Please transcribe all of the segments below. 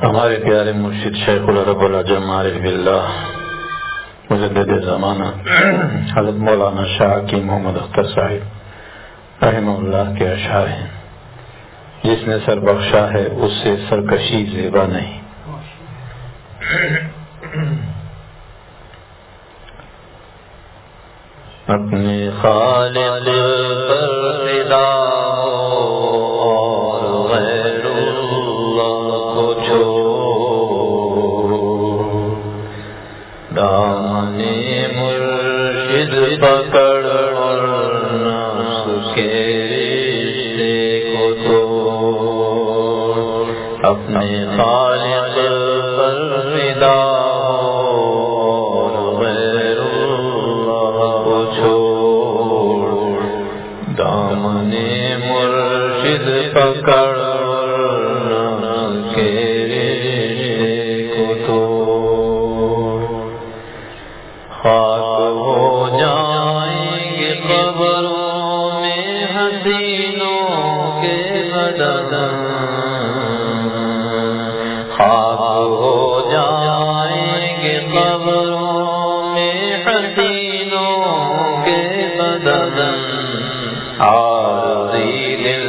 ہمارے پیارے مرشد شیخ العرب العجم عارف باللہ مجدد زمانہ حضرت مولانا شاہ کی محمد اختر صاحب رحمہ اللہ کے اشعار ہیں، جس نے سر بخشا ہے اس سے سرکشی زیبا نہیں۔ اپنے خالق پر فدا اور غیر اللہ کو چھوڑ، دامن مرشد پکڑ نفس کے رشتے کو توڑ، اپنے خالق پر فدا پکڑ کے رشتے کو توڑ، خاک ہو جائیں گے قبروں میں حسینوں کے بدن، خاک ہو جائیں گے قبروں میں حسینوں کے بدن، عارضی دل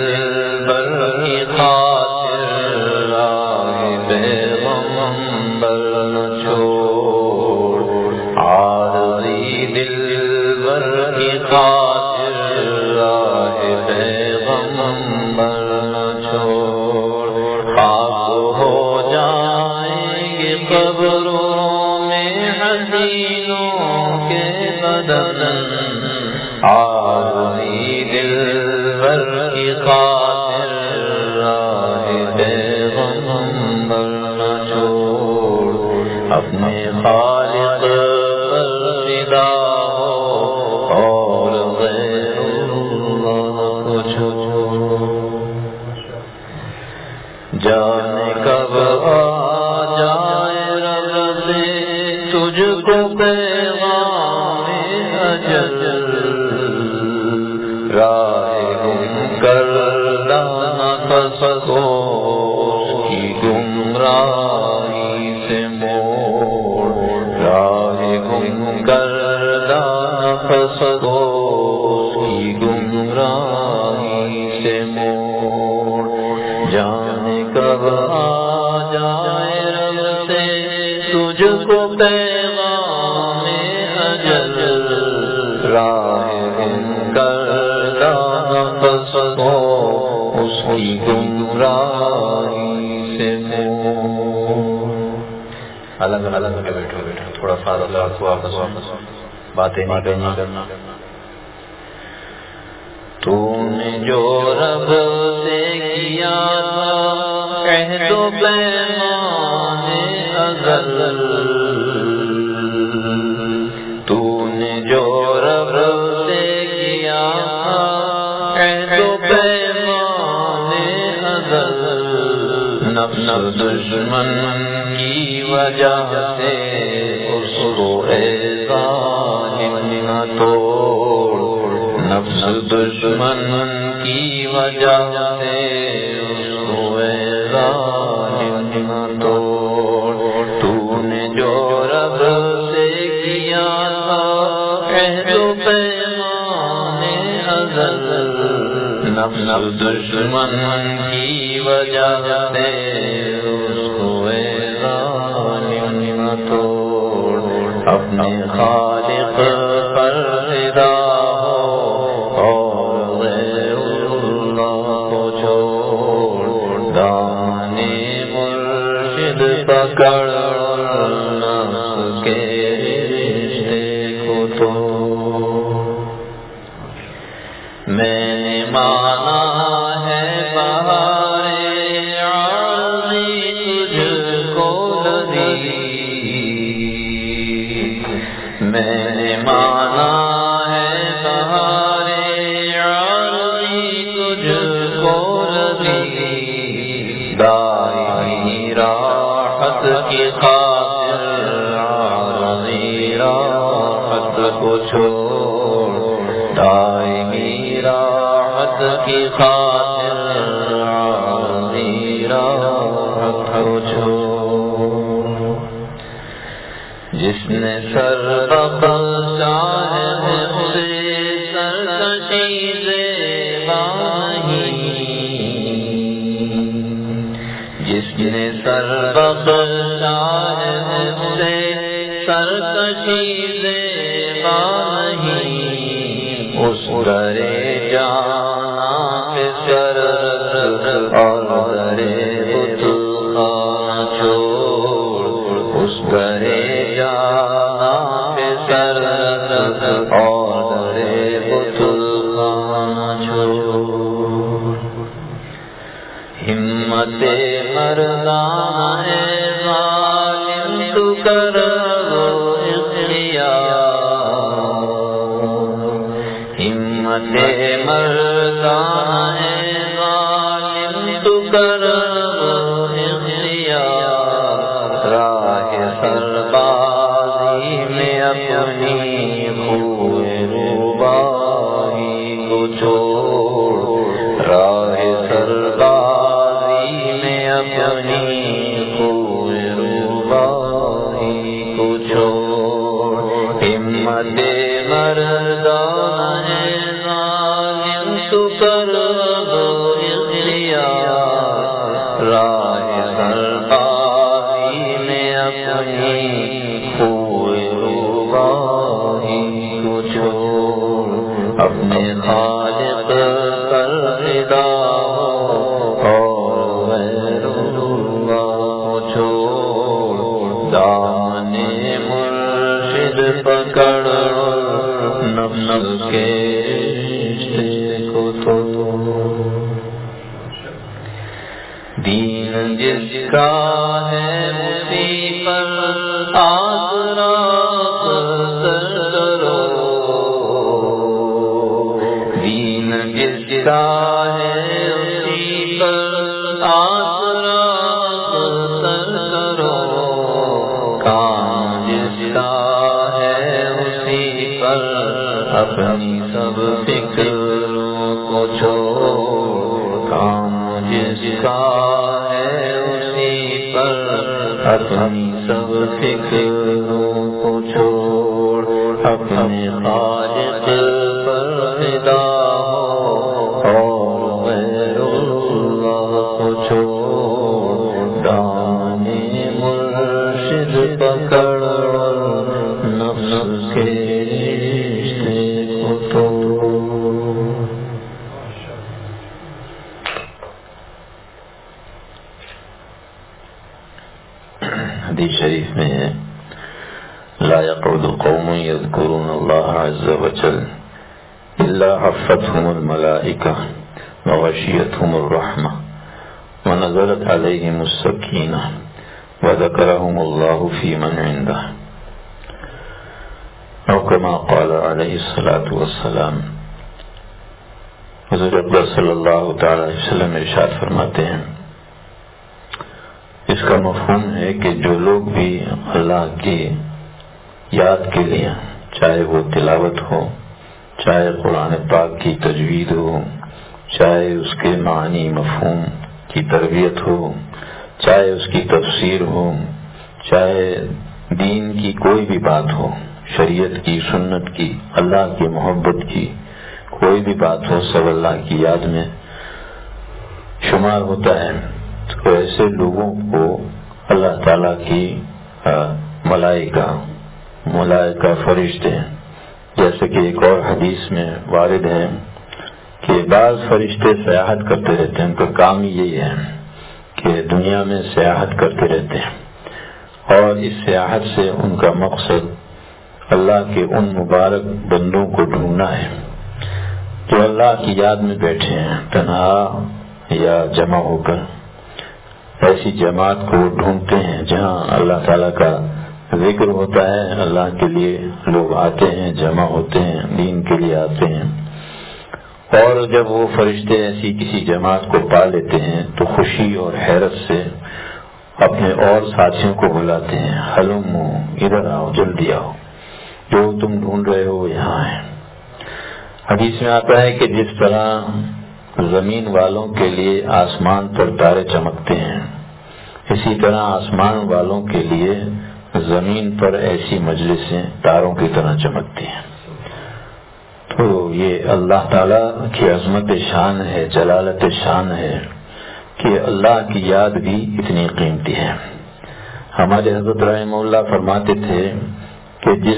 اپنے خالق پر فدا اور غیر اللہ کو چھوڑ، جانے کب آ جائے رب سے تجھ کو پیغام اجل، راہ گم کر لانا پسو کی گمراہی سے موڑ، راہ گم کر لانا پسو کی گمراہی سے موڑ، جانے کب آ جائے رب سے تجھ کو پیغام اجل، راہ گم کر لانا پسو اس کی گمراہی سے موڑ۔ الگ الگ کے بیٹھو تھوڑا سا واپس باتیں نہیں کرنا۔ تو نے جو رب سے کیا تھا عہد و پیمان ازل، تو نے جو رب سے کیا تھا عہد و پیمان ازل، نفس دشمن کی وجہ سے اس کو اے ظالم نہ توڑ، نفس دشمن کی وجہ سے اس کو اے ظالم نہ توڑ، تو نے جو رب سے کیا تھا عہد و پیمان ازل، نفس دشمن کی وجہ سے اس کو اے ظالم نہ توڑ، اپنے خالق پر فدا اور غیر اللہ کو چھوڑ، دامن مرشد پکڑ نفس کے رشتے کو توڑ۔ میں نے مانا ہے بہارے عارضی تجھ کو لدی، میں نے مانا ہے بہارے عارضی تجھ کو لدی، دائمی راحت کی خاطر عارضی راحت کو چھوڑ، دائمی راحت کی خاطر عارضی راحت کو چھوڑ۔ جس نے سر بخشا ہے اسے سرکشی زیبا نہیں، جس نے سر بخشا ہے اسے سرکشی زیبا نہیں، اس درے جانا پہ سر اور درے بتخانہ چھوڑ، اس درے جانا پہ سر اور درے بتخانہ چھوڑ، ہمت مردانہ ہے ظالم تو کر وہ اختیار، ہمت مردانہ ہے ظالم تو کر وہ اختیار، راہ سربازی میں اپنی خوئے روباہی کو چھوڑ، راہ سربازی میں اپنی خوئے روباہی کو چھوڑ، ہمت مردانہ ہے ظالم تو کر وہ اختیار، راہ سربازی میں اپنی خوئے روباہی کو چھوڑ، اپنے خالق پر فدا اور غیر اللہ کو چھوڑ، دامن مرشد پکڑ نفس کے رشتے کو توڑ، دین جس کا ہے اسی پر آسرا سر کرو، دین جس کا ہے اسی پر آسرا سر کرو، کام جس کا ہے اسی پر اپنی سب فکروں کو چھوڑ، کام جس کا ہے اسی پر اپنی سب فکروں کو چھوڑ، اپنے خالق پر فدا اور غیر اللہ کو چھوڑ، دامن مرشد پکڑ نفس کے رشتے کو توڑ۔ حدیث شریف میں ہے لا يقعد قوم يذكرون الله عز وجل إلا حفتهم الملائكة وغشيتهم الرحمة ونزلت عليهم السكينة وذكرهم الله في من عنده، أو كما قال عليه الصلاة والسلام۔ حضور اکبر صلی اللہ تعالی علیہ وسلم ارشاد فرماتے ہیں، اس کا مفہوم ہے کہ جو لوگ بھی اللہ کی یاد کے لیے، چاہے وہ تلاوت ہو، چاہے قرآن پاک کی تجوید ہو، چاہے اس کے معنی مفہوم کی تربیت ہو، چاہے اس کی تفسیر ہو، چاہے دین کی کوئی بھی بات ہو، شریعت کی، سنت کی، اللہ کی محبت کی کوئی بھی بات ہو، سب اللہ کی یاد میں شمار ہوتا ہے۔ تو ایسے لوگوں کو اللہ تعالیٰ کی ملائکہ فرشتے، جیسے کہ ایک اور حدیث میں وارد ہے کہ بعض فرشتے سیاحت کرتے رہتے ہیں، ان کا کام یہی ہے کہ دنیا میں سیاحت کرتے رہتے ہیں، اور اس سیاحت سے ان کا مقصد اللہ کے ان مبارک بندوں کو ڈھونڈنا ہے جو اللہ کی یاد میں بیٹھے ہیں، تنہا یا جمع ہو کر۔ ایسی جماعت کو ڈھونڈتے ہیں جہاں اللہ تعالیٰ کا ذکر ہوتا ہے، اللہ کے لیے لوگ آتے ہیں، جمع ہوتے ہیں، دین کے لیے آتے ہیں، اور جب وہ فرشتے ایسی کسی جماعت کو پا لیتے ہیں تو خوشی اور حیرت سے اپنے اور ساتھیوں کو بلاتے ہیں، ہلمو ادھر آؤ، جلدی آؤ، جو تم ڈھونڈ رہے ہو یہاں ہے۔ حدیث میں آتا ہے کہ جس طرح زمین والوں کے لیے آسمان پر تارے چمکتے ہیں، اسی طرح آسمان والوں کے لیے زمین پر ایسی مجلسیں تاروں کی طرح چمکتی ہیں۔ تو یہ اللہ تعالیٰ کی عظمت شان ہے، جلالت شان ہے کہ اللہ کی یاد بھی اتنی قیمتی ہے۔ ہمارے حضرت رحمہ اللہ فرماتے تھے کہ جس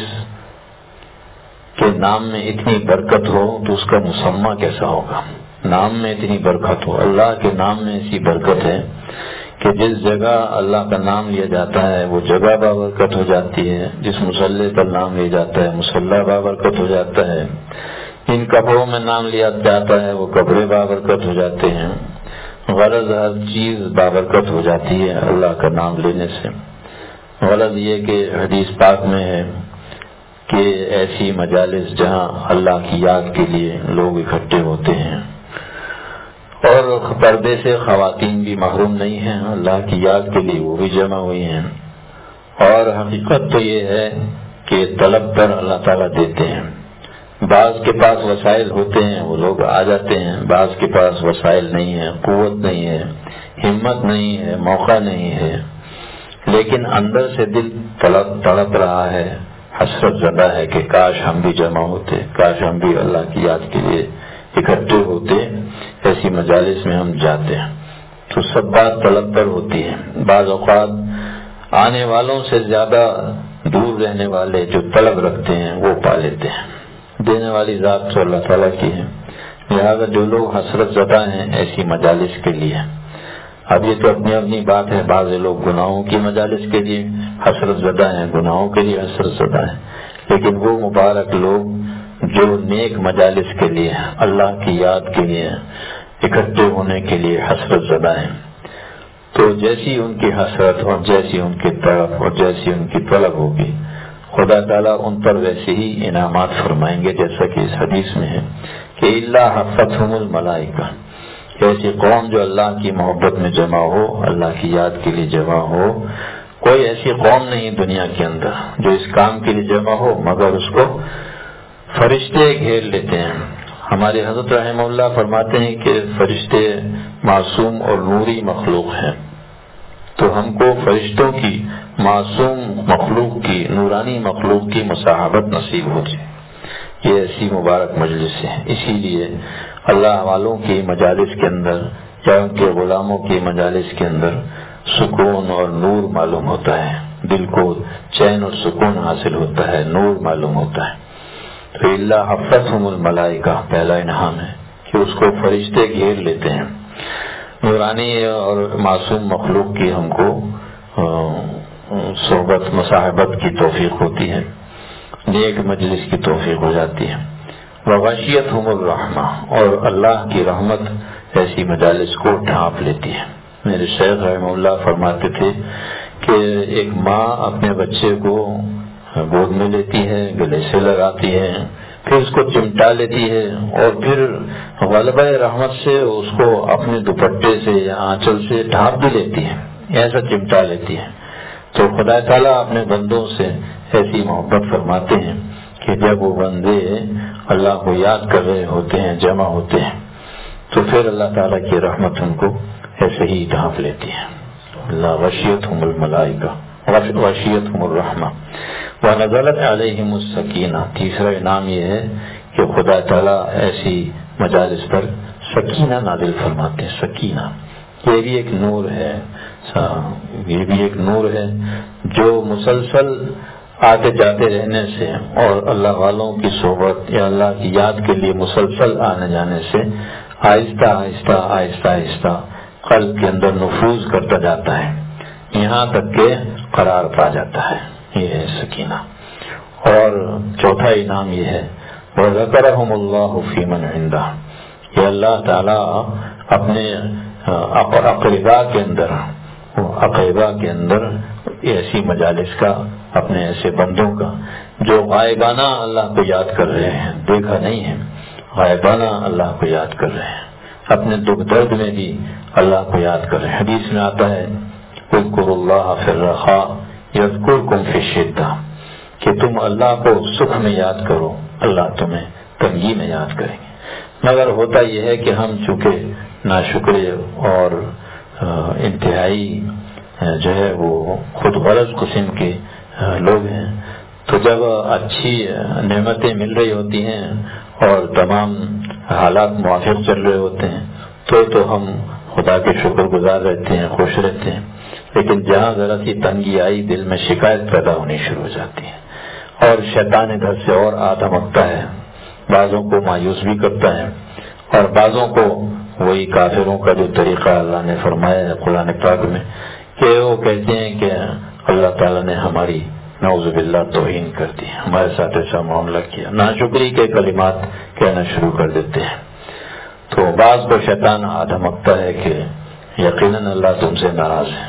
کے نام میں اتنی برکت ہو تو اس کا مسمى کیسا ہوگا۔ نام میں اتنی برکت ہو، اللہ کے نام میں ایسی برکت ہے کہ جس جگہ اللہ کا نام لیا جاتا ہے وہ جگہ بابرکت ہو جاتی ہے، جس مصلی پر نام لیا جاتا ہے مصلی بابرکت ہو جاتا ہے، جن کپڑوں میں نام لیا جاتا ہے وہ کپڑے بابرکت ہو جاتے ہیں، غرض ہر چیز بابرکت ہو جاتی ہے اللہ کا نام لینے سے۔ غرض یہ کہ حدیث پاک میں ہے کہ ایسی مجالس جہاں اللہ کی یاد کے لیے لوگ اکٹھے ہوتے ہیں، اور پردے سے خواتین بھی محروم نہیں ہیں، اللہ کی یاد کے لیے وہ بھی جمع ہوئی ہیں۔ اور حقیقت تو یہ ہے کہ طلب پر اللہ تعالیٰ دیتے ہیں۔ بعض کے پاس وسائل ہوتے ہیں وہ لوگ آ جاتے ہیں، بعض کے پاس وسائل نہیں ہے، قوت نہیں ہے، ہمت نہیں ہے، موقع نہیں ہے، لیکن اندر سے دل تڑپ رہا ہے، حسرت زدہ ہے کہ کاش ہم بھی جمع ہوتے، کاش ہم بھی اللہ کی یاد کے لیے اکٹھے ہوتے، ایسی مجالس میں ہم جاتے ہیں۔ تو سب بات طلب پر ہوتی ہے۔ بعض اوقات آنے والوں سے زیادہ دور رہنے والے جو طلب رکھتے ہیں وہ پا لیتے ہیں۔ دینے والی ذات تو اللہ تعالیٰ کی ہے، لہذا جو لوگ حسرت زدہ ہیں ایسی مجالس کے لیے، اب یہ تو اپنی اپنی بات ہے، بعض لوگ گناہوں کی مجالس کے لیے حسرت زدہ ہیں، گناہوں کے لیے حسرت زدہ ہیں، لیکن وہ مبارک لوگ جو نیک مجالس کے لیے اللہ کی یاد کے لیے اکٹھے ہونے کے لیے حسرت زدہ ہیں، تو جیسی ان کی حسرت اور جیسی ان کی طرف اور جیسی ان کی طلب ہوگی خدا تعالیٰ ان پر ویسے ہی انعامات فرمائیں گے، جیسا کہ اس حدیث میں ہے کہ اللہ حفتہم الملائکہ، ایسی قوم جو اللہ کی محبت میں جمع ہو، اللہ کی یاد کے لیے جمع ہو، کوئی ایسی قوم نہیں دنیا کے اندر جو اس کام کے لیے جمع ہو مگر اس کو فرشتے گھیر لیتے ہیں۔ ہمارے حضرت رحمہ اللہ فرماتے ہیں کہ فرشتے معصوم اور نوری مخلوق ہیں، تو ہم کو فرشتوں کی، معصوم مخلوق کی، نورانی مخلوق کی مصاحبت نصیب ہو جائے۔ یہ ایسی مبارک مجلس ہے، اسی لیے اللہ والوں کی مجالس کے اندر یا ان کے غلاموں کی مجالس کے اندر سکون اور نور معلوم ہوتا ہے، دل کو چین اور سکون حاصل ہوتا ہے، نور معلوم ہوتا ہے۔ تو اللہ حفتہم الملائکہ پہلا انعام ہے کہ اس کو فرشتے گھیر لیتے ہیں۔ نورانی اور معصوم مخلوق کی ہم کو صحبت مصاحبت کی توفیق ہوتی ہے، نیک مجلس کی توفیق ہو جاتی ہے۔ وغشیتہم الرحمہ، اور اللہ کی رحمت ایسی مجالس کو ڈھانپ لیتی ہے۔ میرے شیخ رحمہ اللہ فرماتے تھے کہ ایک ماں اپنے بچے کو گود میں لیتی ہے، گلے سے لگاتی ہے، پھر اس کو چمٹا لیتی ہے، اور پھر غلبہ رحمت سے اس کو اپنے دوپٹے سے یا آنچل سے ڈھانپ بھی لیتی ہے، ایسا چمٹا لیتی ہے۔ تو خدا تعالیٰ اپنے بندوں سے ایسی محبت فرماتے ہیں کہ جب وہ بندے اللہ کو یاد کر رہے ہوتے ہیں، جمع ہوتے ہیں، تو پھر اللہ تعالیٰ کی رحمت ان کو ایسے ہی ڈھانپ لیتی ہے۔ اللہ غشیتہم الملائکہ غشیتہم الرحمہ ونزلت علیہم السکینہ، تیسرا انعام یہ ہے کہ خدا تعالیٰ ایسی مجالس پر سکینہ نازل فرماتے ہیں۔ سکینہ یہ بھی ایک نور ہے، یہ بھی ایک نور ہے جو مسلسل آتے جاتے رہنے سے اور اللہ والوں کی صحبت یا اللہ کی یاد کے لیے مسلسل آنے جانے سے آہستہ آہستہ آہستہ آہستہ قلب کے اندر نفوذ کرتا جاتا ہے، یہاں تک کہ قرار پا جاتا ہے۔ یہ ہے سکینہ۔ اور چوتھا انعام یہ ہے وَذَكَرَهُمُ اللَّهُ فِي مَنْ عِنْدَهُ، یہ اللہ تعالیٰ اپنے اقربا کے اندر ایسی مجالس کا، اپنے ایسے بندوں کا جو غائبانہ اللہ کو یاد کر رہے ہیں، دیکھا نہیں ہے، غائبانہ اللہ کو یاد کر رہے ہیں، اپنے دکھ درد میں بھی اللہ کو یاد کر رہے ہیں۔ حدیث میں آتا ہے اذکروا اللہ فی الرخاء یذکرکم فی الشدہ، کہ تم اللہ کو سکھ میں یاد کرو، اللہ تمہیں تنگی میں یاد کریں گے۔ مگر ہوتا یہ ہے کہ ہم چونکہ ناشکرے اور انتہائی جو ہے وہ خود غرض قسم کے لوگ ہیں، تو جب اچھی نعمتیں مل رہی ہوتی ہیں اور تمام حالات موافق چل رہے ہوتے ہیں تو ہم خدا کے شکر گزار رہتے ہیں، خوش رہتے ہیں. لیکن جہاں ذرا سی تنگی آئی دل میں شکایت پیدا ہونی شروع ہو جاتی ہے اور شیطان ادھر سے اور آدھمکتا ہے، بعضوں کو مایوس بھی کرتا ہے اور بعضوں کو وہی کافروں کا جو طریقہ اللہ نے فرمایا ہے قرآن پاک میں کہ وہ کہتے ہیں کہ اللہ تعالیٰ نے ہماری نعوذ باللہ توہین کر دی، ہمارے ساتھ ایسا معاملہ کیا، ناشکری کے کلمات کہنا شروع کر دیتے ہیں. تو بعض کو شیطان آدھمکتا ہے کہ یقیناً اللہ تم سے ناراض ہے.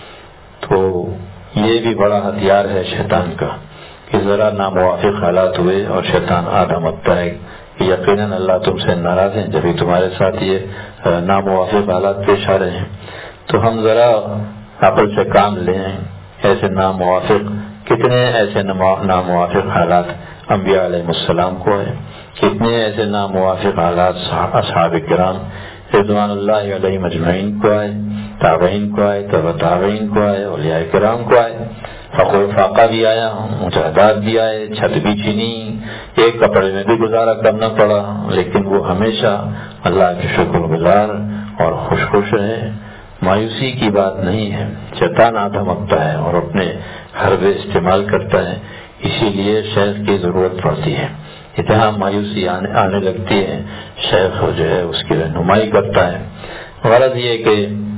تو یہ بھی بڑا ہتھیار ہے شیطان کا کہ ذرا ناموافق حالات ہوئے اور شیطان آدھمکتا ہے کہ یقیناً اللہ تم سے ناراض ہیں جبھی تمہارے ساتھ یہ ناموافق حالات پیش آ رہے ہیں. تو ہم ذرا عقل سے کام لیں. ایسے ناموافق کتنے ایسے ناموافق حالات انبیاء علیہ السلام کو ہیں، کتنے ایسے ناموافق حالات اصحاب کرام رضوان اللہ علیہ مجمعین کو آئے، تابعین کو آئے، تبع تابعین کو آئے، اولیاء کرام کو آئے. فقر فاقہ بھی آیا، مجاہدات بھی آئے، چھت بھی چھینی، ایک کپڑے میں بھی گزارا کرنا پڑا، لیکن وہ ہمیشہ اللہ کے شکر گزار اور خوش رہے. مایوسی کی بات نہیں ہے. شیطان آدھمکتا ہے اور اپنے حربے استعمال کرتا ہے، اسی لیے شیخ کی ضرورت پڑتی ہے. اتنا مایوسی آنے لگتی ہے، شیخ جو ہے اس کی رہنمائی کرتا ہے. غرض یہ کہ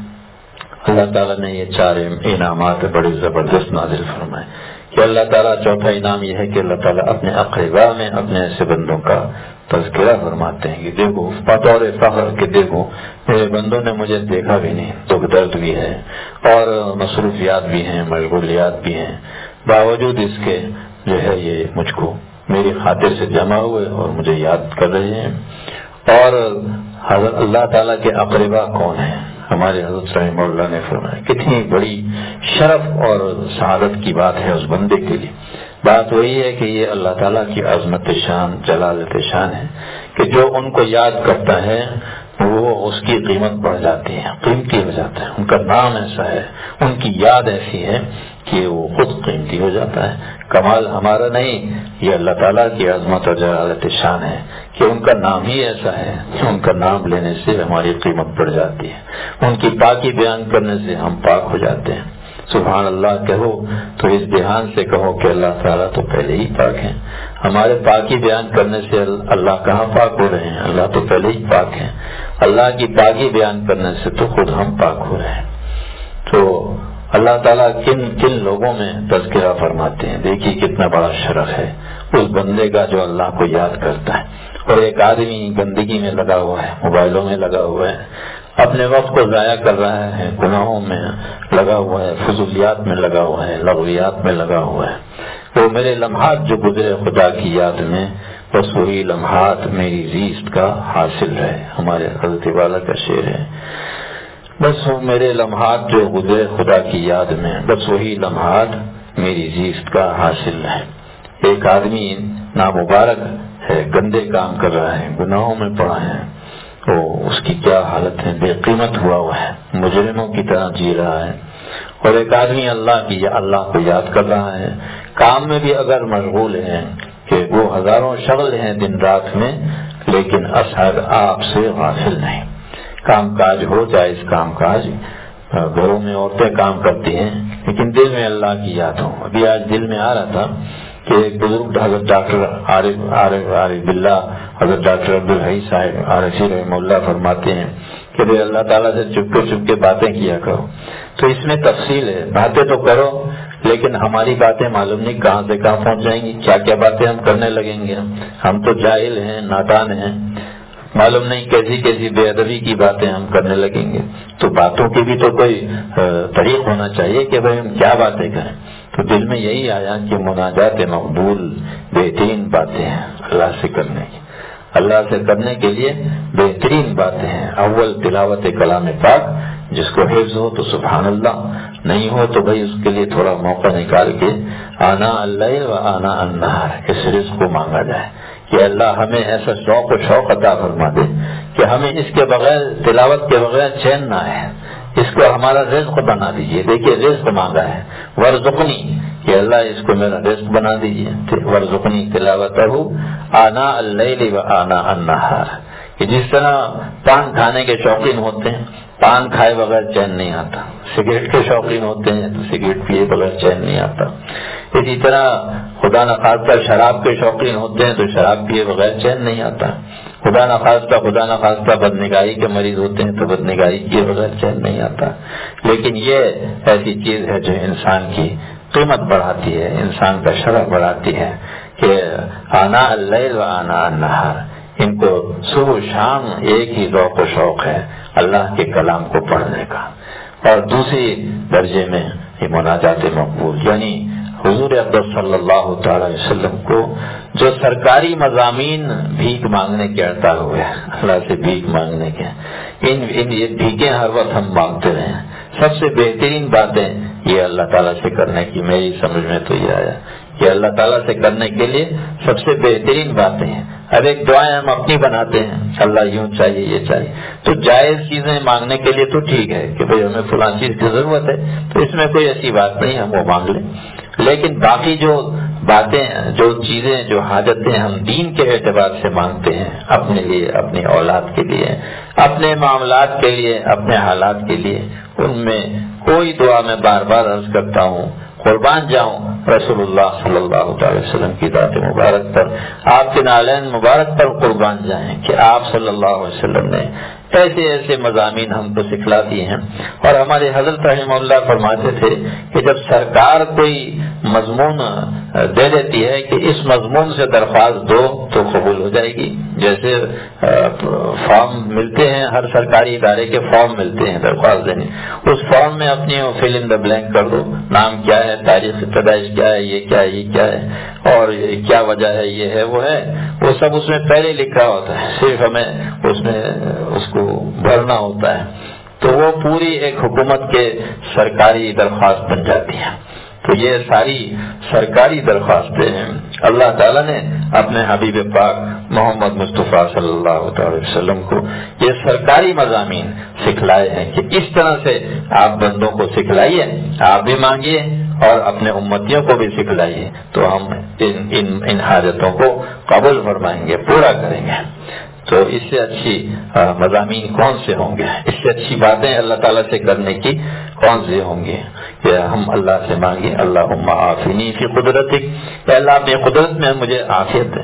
اللہ تعالیٰ نے یہ 4 انعامات بڑے زبردست نازل فرمائے کہ اللہ تعالیٰ چوتھا انعام یہ ہے کہ اللہ تعالیٰ اپنے اقربا میں اپنے ایسے بندوں کا تذکرہ فرماتے ہیں کہ دیکھو بطور فخر کہ دیکھو میرے بندوں نے مجھے دیکھا بھی نہیں، دکھ درد بھی ہے اور مصروفیات بھی ہیں، مشغولیات بھی ہیں، باوجود اس کے جو ہے یہ مجھ کو میری خاطر سے جمع ہوئے اور مجھے یاد کر رہے ہیں. اور حضرت اللہ تعالیٰ کے اقربا کون ہیں؟ ہمارے حضرت رحمہ اللہ نے فرمایا کتنی بڑی شرف اور سعادت کی بات ہے اس بندے کے لیے. بات وہی ہے کہ یہ اللہ تعالیٰ کی عظمت شان جلالت شان ہے کہ جو ان کو یاد کرتا ہے وہ اس کی قیمت بڑھ جاتی ہے، قیمتی ہو جاتا ہے. ان کا نام ایسا ہے، ان کی یاد ایسی ہے کہ وہ خود قیمتی ہو جاتا ہے. کمال ہمارا نہیں، یہ اللہ تعالیٰ کی عظمت اور جلالت شان ہے کہ ان کا نام ہی ایسا ہے کہ ان کا نام لینے سے ہماری قیمت بڑھ جاتی ہے. ان کی پاکی بیان کرنے سے ہم پاک ہو جاتے ہیں. سبحان اللہ کہو تو اس دھیان سے کہو کہ اللہ تعالیٰ تو پہلے ہی پاک ہیں. ہمارے پاکی بیان کرنے سے اللہ کہاں پاک ہو رہے ہیں؟ اللہ تو پہلے ہی پاک ہیں. اللہ کی پاکی بیان کرنے سے تو خود ہم پاک ہو رہے ہیں. تو اللہ تعالیٰ کن کن لوگوں میں تذکرہ فرماتے ہیں. دیکھیے کتنا بڑا شرف ہے اس بندے کا جو اللہ کو یاد کرتا ہے. اور ایک آدمی گندگی میں لگا ہوا ہے، موبائلوں میں لگا ہوا ہے، اپنے وقت کو ضائع کر رہا ہے، گناہوں میں لگا ہوا ہے، فضولیات میں لگا ہوا ہے، لغویات میں لگا ہوا ہے. وہ میرے لمحات جو گزرے خدا کی یاد میں بس وہی لمحات میری زیست کا حاصل ہے. ہمارے حضرت والا کا شعر ہے، بس وہ میرے لمحات جو گزرے خدا کی یاد میں بس وہی لمحات میری زیست کا حاصل ہے. ایک آدمی نامبارک ہے، گندے کام کر رہا ہے، گناہوں میں پڑا ہے، تو اس کی کیا حالت ہے، بے قیمت ہوا ہے، مجرموں کی طرح جی رہا ہے. اور ایک آدمی اللہ کو یاد کر رہا ہے، کام میں بھی اگر مشغول ہے کہ وہ ہزاروں شغل ہیں دن رات میں، لیکن اثر آپ سے غافل نہیں. کام کاج ہو جائے، اس کام کاج گھروں میں عورتیں کام کرتی ہیں لیکن دل میں اللہ کی یاد ہو. ابھی آج دل میں آ رہا تھا کہ ایک بزرگ حضرت ڈاکٹر عارف باللہ حضرت ڈاکٹر عبدالحی صاحب عارفی رحمہ اللہ فرماتے ہیں کہ بھئی اللہ تعالیٰ سے چپ کے باتیں کیا کرو. تو اس میں تفصیل ہے، باتیں تو کرو لیکن ہماری باتیں معلوم نہیں کہاں سے کہاں پہنچ جائیں گی، کیا کیا باتیں ہم کرنے لگیں گے. ہم تو جاہل ہیں، نادان ہیں، معلوم نہیں کیسی کیسی بے ادبی کی باتیں ہم کرنے لگیں گے. تو باتوں کی بھی تو کوئی طریق ہونا چاہیے کہ بھئی ہم کیا باتیں کریں. تو دل میں یہی آیا کہ مناجات مقبول بہترین باتیں ہیں اللہ سے کرنے کی. اللہ سے کرنے کے لیے بہترین باتیں ہیں. اول تلاوت کلام پاک، جس کو حفظ ہو تو سبحان اللہ، نہیں ہو تو بھائی اس کے لیے تھوڑا موقع نکال کے آنا اللیل و آنا النہار اس رزق کو مانگا جائے کہ اللہ ہمیں ایسا شوق عطا فرما دے کہ ہمیں اس کے بغیر، تلاوت کے بغیر چین نہ ہے. اس کو ہمارا رزق بنا دیجیے. دیکھیے رزق مانگا ہے, ورزقنی کہ اللہ اس کو میرا رزق بنا دیجیے. ورزقنی تلاوتہ آناء اللیل و آناء النہار, کہ جس طرح پان کھانے کے شوقین ہوتے ہیں, پان کھائے بغیر چین نہیں آتا. سگریٹ کے شوقین ہوتے ہیں تو سگریٹ پیے بغیر چین نہیں آتا. اسی طرح خدا نخواستہ شراب کے شوقین ہوتے ہیں تو شراب پیے بغیر چین نہیں آتا. خدا نخواستہ بدنگاہی کے مریض ہوتے ہیں تو بدنگاہی کیے بغیر چین نہیں آتا. لیکن یہ ایسی چیز ہے جو انسان کی قیمت بڑھاتی ہے, انسان کا شرف بڑھاتی ہے, کہ آناء اللیل و آناء النہار, ان کو صبح شام ایک ہی ذوق و شوق ہے اللہ کے کلام کو پڑھنے کا. اور دوسری درجے میں یہ مناجات مقبول, یعنی حضور اقدس صلی اللہ تعالی وسلم کو جو سرکاری مضامین بھیک مانگنے کے عطا ہوئے, اللہ سے بھیک مانگنے کے, ان یہ بھیکیں ہر وقت ہم مانگتے رہے ہیں. سب سے بہترین باتیں یہ اللہ تعالیٰ سے کرنے کی میری سمجھ میں تو یہ آیا کہ اللہ تعالیٰ سے کرنے کے لیے سب سے بہترین باتیں ہیں. ہر ایک دعائیں ہم اپنی بناتے ہیں, اللہ یوں چاہیے یہ چاہیے, تو جائز چیزیں مانگنے کے لیے تو ٹھیک ہے کہ بھئی ہمیں فلاں چیز کی ضرورت ہے تو اس میں کوئی ایسی بات نہیں, ہم وہ مانگ لیں. لیکن باقی جو باتیں, جو چیزیں, جو حاجتیں ہم دین کے اعتبار سے مانگتے ہیں, اپنے لیے, اپنی اولاد کے لیے, اپنے معاملات کے لیے, اپنے حالات کے لیے, ان میں کوئی دعا میں بار بار عرض کرتا ہوں, قربان جاؤں رسول اللہ صلی اللہ علیہ وسلم کی ذات مبارک پر, آپ کے نالین مبارک پر قربان جائیں کہ آپ صلی اللہ علیہ وسلم نے ایسے ایسے مضامین ہم کو سکھلا دیے ہیں. اور ہمارے حضرت رحمہ اللہ فرماتے تھے کہ جب سرکار کوئی مضمون دے دیتی ہے کہ اس مضمون سے درخواست دو تو قبول ہو جائے گی. جیسے فارم ملتے ہیں, ہر سرکاری ادارے کے فارم ملتے ہیں درخواست دینے, اس فارم میں اپنی فل ان دا بلینک کر دو, نام کیا ہے, تاریخ پیدائش کیا ہے, یہ کیا ہے, یہ کیا ہے, اور کیا وجہ ہے, یہ ہے, وہ ہے, وہ سب اس میں پہلے لکھا ہوتا ہے, صرف ہمیں اس میں اس کو بھرنا ہوتا ہے. تو وہ پوری ایک حکومت کے سرکاری درخواست بن جاتی ہے. تو یہ ساری سرکاری درخواستیں ہیں اللہ تعالیٰ نے اپنے حبیب پاک محمد مصطفیٰ صلی اللہ علیہ وسلم کو یہ سرکاری مضامین سکھلائے ہیں کہ اس طرح سے آپ بندوں کو سکھلائیے, آپ بھی مانگیے اور اپنے امتیوں کو بھی سکھلائیے, تو ہم ان حاجتوں کو قبول فرمائیں گے, پورا کریں گے. تو اس سے اچھی مضامین کون سے ہوں گے, اس سے اچھی باتیں اللہ تعالیٰ سے کرنے کی کون سی ہوں گی کہ ہم اللہ سے مانگیں اللہم عافنی فی قدرتک, کہ اللہ اپنی قدرت میں مجھے عافیت دے,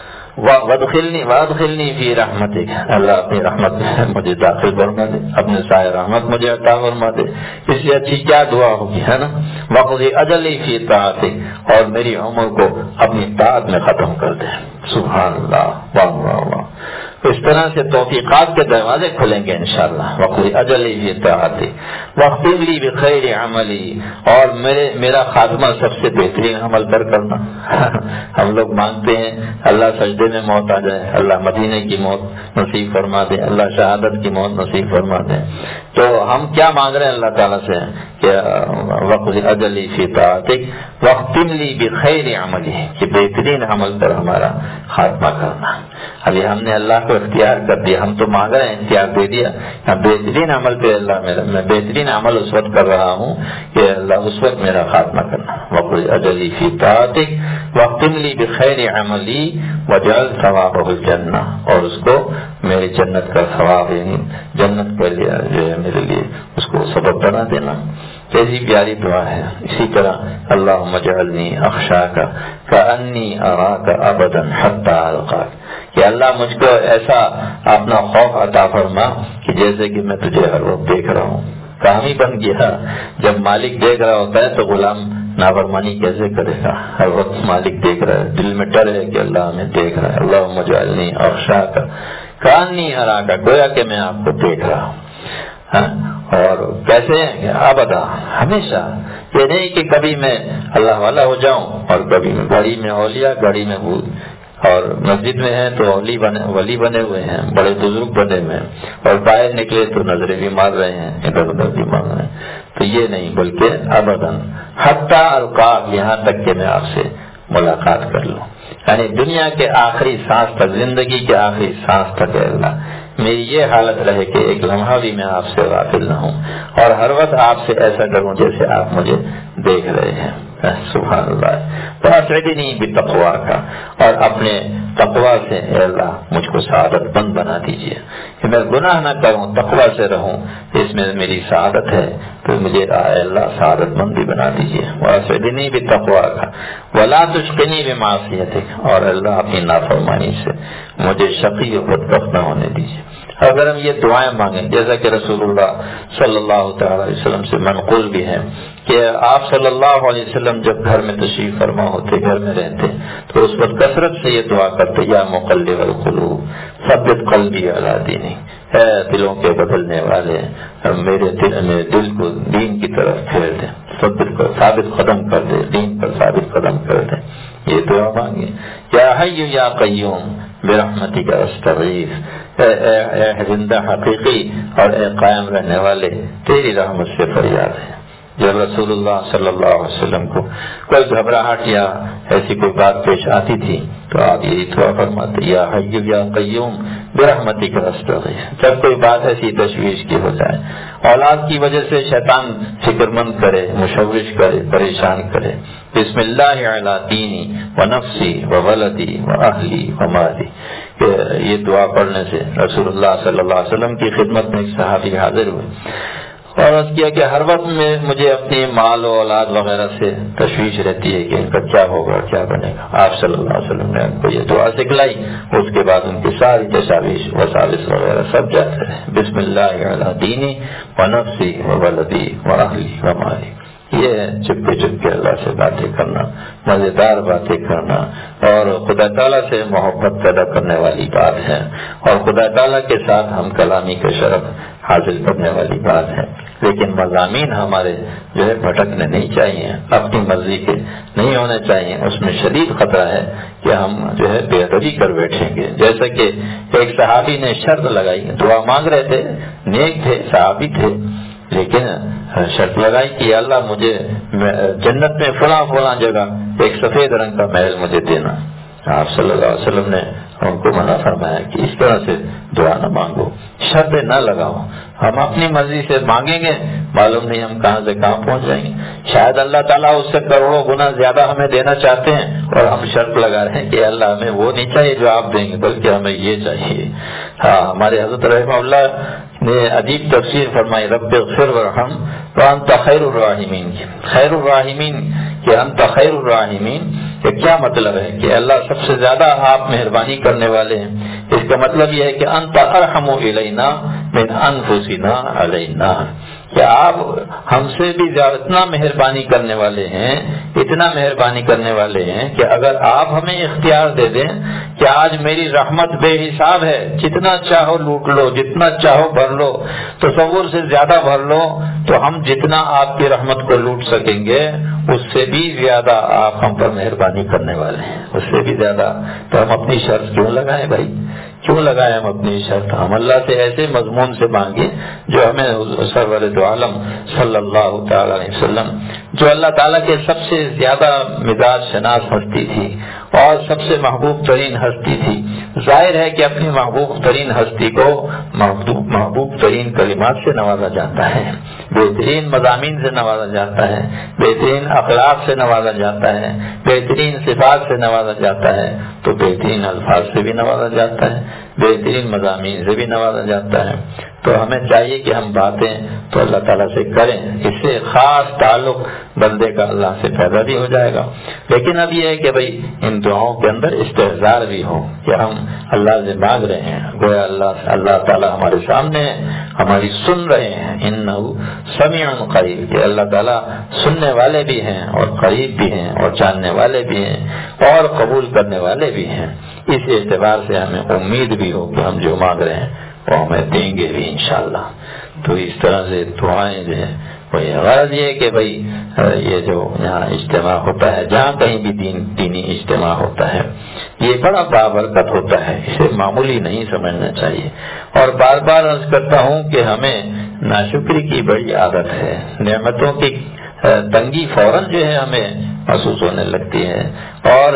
وادخلنی فی رحمتک, اللہ اپنی رحمت میں مجھے داخل فرما دے, اپنے سائے رحمت مجھے عطا فرما دے. اس سے اچھی کیا دعا ہوگی, ہے نا. وقضی اجلی فی طاعتک, اور میری عمر کو اپنی طاعت میں ختم کر دے. سبحان اللہ, واہ واہ واہ. اس طرح سے توفیقات کے دروازے کھلیں گے انشاءاللہ. وقضی اجلی فی طاعتک واختم لی بخیر عملی, اور میرا خاتمہ سب سے بہترین عمل پر کرنا. ہم لوگ مانگتے ہیں اللہ سجدے میں موت آ جائے, اللہ مدینے کی موت نصیب فرما دے, اللہ شہادت کی موت نصیب فرما دے. تو ہم کیا مانگ رہے ہیں اللہ تعالیٰ سے کہ وقضی اجلی فی طاعتک واختم لی بخیر عملی, کہ بہترین عمل پر ہمارا خاتمہ کرنا. ابھی ہم نے اللہ کو اختیار کر دیا, ہم تو مانگ رہے ہیں, اختیار دے دیا. بہترین عمل پہ اللہ میں بہترین عمل اس وقت کر رہا ہوں کہ اللہ اس وقت میرا خاتمہ کرنا. وقضی اجلی فی طاعتک واختم لی بخیر عملی وجعل ثوابہ الجنہ, اور اس کو میری جنت کا ثواب, یعنی جنت کے لیے جو ہے میرے لیے اس کو سبب بنا دینا. کیسی پیاری دعا ہے. اسی طرح اللہم اجعلنی اخشاک کانی اراک ابدا حتی القاک, کہ اللہ مجھ کو ایسا اپنا خوف عطا فرما کہ جیسے کہ میں تجھے ہر وقت دیکھ رہا ہوں. کام ہی بن گیا, جب مالک دیکھ رہا ہوتا ہے تو غلام نافرمانی کیسے کرے گا. ہر وقت مالک دیکھ رہا ہے, دل میں ڈر ہے کہ اللہ ہمیں دیکھ رہا ہے. اللہم اجعلنی اخشاک کانی اراک, گویا کہ میں آپ کو دیکھ رہا ہوں. اور کیسے ابدا, ہمیشہ. یہ نہیں کہ کبھی میں اللہ والا ہو جاؤں اور کبھی میں گھڑی میں اولیاء, گھڑی میں بھول, اور مسجد میں ہیں تو ولی بنے ہوئے ہیں, بڑے بزرگ بنے ہوئے ہیں, اور باہر نکلے تو نظریں بھی مار رہے ہیں, ادھر ادھر بھی مار رہے ہیں. تو یہ نہیں, بلکہ ابداً حتی القاک, یہاں تک کہ میں آپ سے ملاقات کر لوں. یعنی دنیا کے آخری سانس تک, زندگی کے آخری سانس تک, اللہ میری یہ حالت رہے کہ ایک لمحہ بھی میں آپ سے غافل نہ ہوں اور ہر وقت آپ سے ایسا کروں جیسے آپ مجھے دیکھ رہے ہیں. سبحان اللہ. فاسعدنی بتقوا کا، اور اپنے تقوا سے اے اللہ مجھ کو سعادت مند بنا دیجیے کہ میں گناہ نہ کروں، تقوا سے رہوں، اس میں میری سعادت ہے، تو مجھے اے اللہ سعادت مند بھی بنا دیجیے. واسعدنی بتقوا کا ولا تشقنی بمعصیتک، اور اللہ اپنی نافرمانی سے مجھے شقی و بدبخت نہ ہونے دیجیے. اگر ہم یہ دعائیں مانگیں جیسا کہ رسول اللہ صلی اللہ تعالی علیہ وسلم سے منقول بھی ہے کہ آپ صلی اللہ علیہ وسلم جب گھر میں تشریف فرما ہوتے، گھر میں رہتے، تو اس وقت کثرت سے یہ دعا کرتے، یا مقلب القلوب ثبت قلبی علی دینک، اے دلوں کے بدلنے والے میرے دل کو دین کی طرف پھیر دیں، ثابت قدم کر دے، دین پر ثابت قدم کر دیں. یہ دعا مانگے. یا حی یا قیوم برحمتک استغیث، اے زندہ حقیقی اور اے قائم رہنے والے تیری رحمت سے فریاد ہے. جب رسول اللہ صلی اللہ علیہ وسلم کو کوئی گھبراہٹ یا ایسی کوئی بات پیش آتی تھی تو آپ یہی دعا فرماتے، یا حی یا قیوم برحمتک استغیث. جب کوئی بات ایسی تشویش کی ہو جائے، اولاد کی وجہ سے شیطان فکر مند کرے، مشوش کرے، پریشان کرے، بسم اللہ علی دینی و نفسی و ولدی و اہلی و مالی، کہ یہ دعا پڑھنے سے رسول اللہ صلی اللہ علیہ وسلم کی خدمت میں ایک صحابی حاضر ہوئے اور عرض کیا کہ ہر وقت میں مجھے اپنی مال و اولاد وغیرہ سے تشویش رہتی ہے کہ ان کا کیا ہوگا، کیا بنے گا. آپ صلی اللہ علیہ وسلم نے ان کو یہ دعا سکھلائی. اس کے بعد ان کی ساری تشاویش وساوس وغیرہ سب جاتے رہے. بسم اللہ علی دینی و نفسی و ولدی و اہلی و مالی. یہ چپکے چپکے اللہ سے باتیں کرنا، مزیدار باتیں کرنا، اور خدا تعالیٰ سے محبت پیدا کرنے والی بات ہے، اور خدا تعالیٰ کے ساتھ ہم کلامی کا شرف حاصل کرنے والی بات ہے. لیکن مضامین ہمارے جو ہے بھٹکنے نہیں چاہیے، اپنی مرضی کے نہیں ہونے چاہیے. اس میں شدید خطرہ ہے کہ ہم جو ہے بے ادبی کر بیٹھیں گے. جیسا کہ ایک صحابی نے شرط لگائی، دعا مانگ رہے تھے، نیک تھے، صحابی تھے، لیکن شرط لگائی کہ اللہ مجھے جنت میں فلاں فلاں جگہ ایک سفید رنگ کا محل مجھے دینا. آپ صلی اللہ علیہ وسلم نے ان کو منع فرمایا کہ اس طرح سے دعا نہ مانگو، شرطیں نہ لگاؤ. ہم اپنی مرضی سے مانگیں گے، معلوم نہیں ہم کہاں سے کہاں پہنچ جائیں گے. شاید اللہ تعالیٰ اس سے کروڑوں گنا زیادہ ہمیں دینا چاہتے ہیں اور ہم شرط لگا رہے ہیں کہ اللہ ہمیں وہ نہیں چاہیے جو آپ دیں گے، بلکہ ہمیں یہ چاہیے. ہاں، ہمارے حضرت رحمہ اللہ نے عجیب تفسیر فرمائی، رب اغفر ورحم وانت خیر الراحمین. خیر الراحمین کہ انت خیر الراحمین، کہ کیا مطلب ہے کہ اللہ سب سے زیادہ آپ مہربانی کرنے والے ہیں. اس کا مطلب یہ ہے کہ انت ارحم الینا من انفسنا علینا، کہ آپ ہم سے بھی زیادہ اتنا مہربانی کرنے والے ہیں، اتنا مہربانی کرنے والے ہیں کہ اگر آپ ہمیں اختیار دے دیں کہ آج میری رحمت بے حساب ہے، جتنا چاہو لوٹ لو، جتنا چاہو بھر لو، تصور سے زیادہ بھر لو، تو ہم جتنا آپ کی رحمت کو لوٹ سکیں گے اس سے بھی زیادہ آپ ہم پر مہربانی کرنے والے ہیں، اس سے بھی زیادہ. تو ہم اپنی شرط کیوں لگائیں بھائی، کیوں لگائیں ہم اپنی شرط؟ ہم اللہ سے ایسے مضمون سے مانگے جو ہمیں سرور دو عالم صلی اللہ تعالی علیہ وسلم، جو اللہ تعالیٰ کے سب سے زیادہ مزاج شناس ہستی تھی اور سب سے محبوب ترین ہستی تھی. ظاہر ہے کہ اپنی محبوب ترین ہستی کو محبوب ترین کلمات سے نوازا جاتا ہے، بہترین مضامین سے نوازا جاتا ہے، بہترین اخلاق سے نوازا جاتا ہے، بہترین صفات سے نوازا جاتا ہے، تو بہترین الفاظ سے بھی نوازا جاتا ہے، بہترین مضامین سے بھی نوازا جاتا ہے. تو ہمیں چاہیے کہ ہم باتیں تو اللہ تعالیٰ سے کریں، اس سے خاص تعلق بندے کا اللہ سے پیدا بھی ہو جائے گا. لیکن اب یہ ہے کہ بھئی ان دعاؤں کے اندر استحضار بھی ہو کہ ہم اللہ سے مانگ رہے ہیں، گویا اللہ تعالیٰ ہمارے سامنے ہے، ہماری سن رہے ہیں. انہ سمیع قریب، کہ اللہ تعالیٰ سننے والے بھی ہیں اور قریب بھی ہیں اور جاننے والے بھی ہیں اور قبول کرنے والے بھی ہیں. اس اعتبار سے ہمیں امید بھی ہو کہ ہم جو مانگ رہے ہیں وہ ہمیں دیں گے بھی انشاءاللہ. تو اس طرح سے دعائیں جو ہیں وہی غرض یہ کہ بھئی یہ جو یہاں اجتماع ہوتا ہے، جہاں کہیں بھی دینی اجتماع ہوتا ہے، یہ بڑا بابرکت ہوتا ہے، اسے معمولی نہیں سمجھنا چاہیے. اور بار بار عرض کرتا ہوں کہ ہمیں ناشکری کی بڑی عادت ہے، نعمتوں کی تنگی فوراً جو ہے ہمیں محسوس ہونے لگتی ہے، اور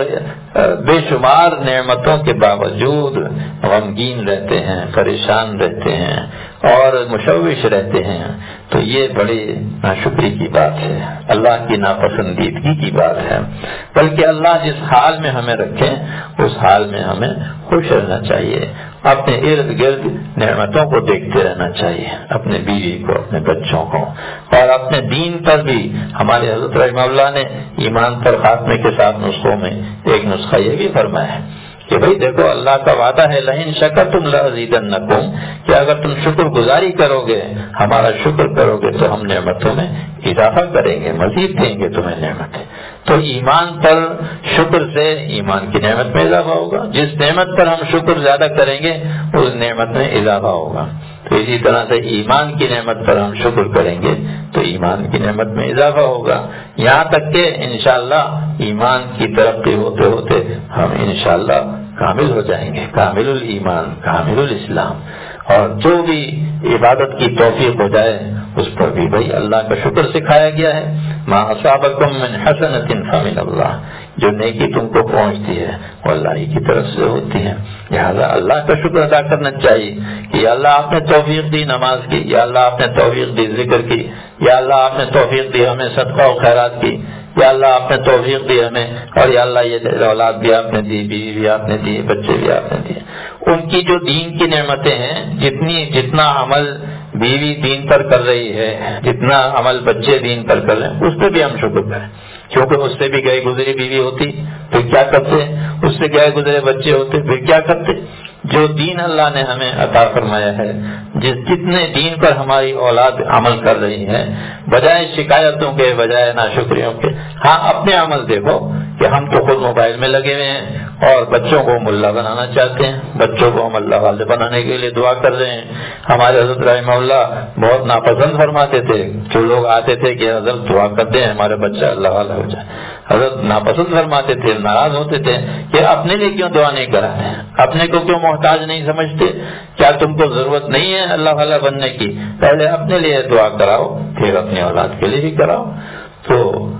بے شمار نعمتوں کے باوجود غمگین رہتے ہیں، پریشان رہتے ہیں اور مشوش رہتے ہیں، تو یہ بڑی ناشکری کی بات ہے، اللہ کی ناپسندیدگی کی بات ہے۔ بلکہ اللہ جس حال میں ہمیں رکھے اس حال میں ہمیں خوش رہنا چاہیے، اپنے ارد گرد نعمتوں کو دیکھتے رہنا چاہیے، اپنے بیوی کو، اپنے بچوں کو، اور اپنے دین پر بھی۔ ہمارے حضرت رحمہ اللہ نے ایمان پر خاتمے کے ساتھ نسخوں میں ایک نسخہ یہ بھی فرمایا ہے کہ بھئی دیکھو اللہ کا وعدہ ہے لئن شکرتم لازیدنکم، کہ اگر تم شکر گزاری کرو گے، ہمارا شکر کرو گے تو ہم نعمتوں میں اضافہ کریں گے، مزید دیں گے تمہیں نعمتیں۔ تو ایمان پر شکر سے ایمان کی نعمت میں اضافہ ہوگا، جس نعمت پر ہم شکر زیادہ کریں گے اس نعمت میں اضافہ ہوگا۔ تو اسی طرح سے ایمان کی نعمت پر ہم شکر کریں گے تو ایمان کی نعمت میں اضافہ ہوگا، یہاں تک کہ انشاءاللہ ایمان کی ترقی ہوتے ہوتے ہم انشاءاللہ کامل ہو جائیں گے، کامل الایمان، کامل الاسلام۔ اور جو بھی عبادت کی توفیق ہو جائے اس پر بھی بھائی اللہ کا شکر سکھایا گیا ہے۔ ما اصابکم من حسنۃ فمن اللہ، جو نیکی تم کو پہنچتی ہے وہ اللہ ہی کی طرف سے ہوتی ہے، لہٰذا اللہ کا شکر ادا کرنا چاہیے کہ یا اللہ آپ نے توفیق دی نماز کی، یا اللہ آپ نے توفیق دی ذکر کی، یا اللہ آپ نے توفیق دی ہمیں صدقہ و خیرات کی، یا اللہ آپ نے توفیق دی ہمیں، اور یا اللہ یہ اولاد بھی آپ نے دی، بیوی بھی آپ نے دی، بچے بھی آپ نے دیے۔ ان کی جو دین کی نعمتیں ہیں، جتنا عمل بیوی دین پر کر رہی ہے، جتنا عمل بچے دین پر کر رہے ہیں، اس پہ بھی ہم شکر کریں، کیونکہ اس سے بھی گئے گزری بیوی ہوتی پھر کیا کرتے، اس سے گئے گزرے بچے ہوتے پھر کیا کرتے۔ جو دین اللہ نے ہمیں عطا فرمایا ہے، جتنے دین پر ہماری اولاد عمل کر رہی ہے، بجائے شکایتوں کے، بجائے ناشکریوں کے، ہاں اپنے عمل دیکھو کہ ہم تو خود موبائل میں لگے ہوئے ہیں اور بچوں کو ملا بنانا چاہتے ہیں، بچوں کو ہم اللہ والے بنانے کے لیے دعا کر رہے ہیں۔ ہمارے حضرت رحمہ اللہ بہت ناپسند فرماتے تھے، جو لوگ آتے تھے کہ حضرت دعا کر دیں ہمارے بچہ اللہ والا ہو جائے، حضرت ناپسند فرماتے تھے، ناراض ہوتے تھے کہ اپنے لیے کیوں دعا نہیں کراتے، اپنے کو کیوں محتاج نہیں سمجھتے، کیا تم کو ضرورت نہیں ہے اللہ والا بننے کی، پہلے اپنے لیے دعا کراؤ پھر اپنی اولاد کے لیے بھی کراؤ۔ تو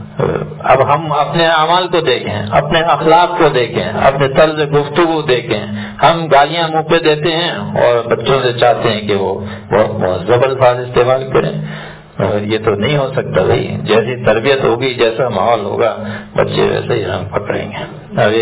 اب ہم اپنے اعمال کو دیکھیں، اپنے اخلاق کو دیکھیں، اپنے طرز گفتگو دیکھیں، ہم گالیاں منہ پہ دیتے ہیں اور بچوں سے چاہتے ہیں کہ وہ بہت مہذب الفاظ استعمال کریں، اور یہ تو نہیں ہو سکتا بھائی، جیسی تربیت ہوگی، جیسا ماحول ہوگا، بچے ویسے ہی رنگ پکڑیں گے۔ اب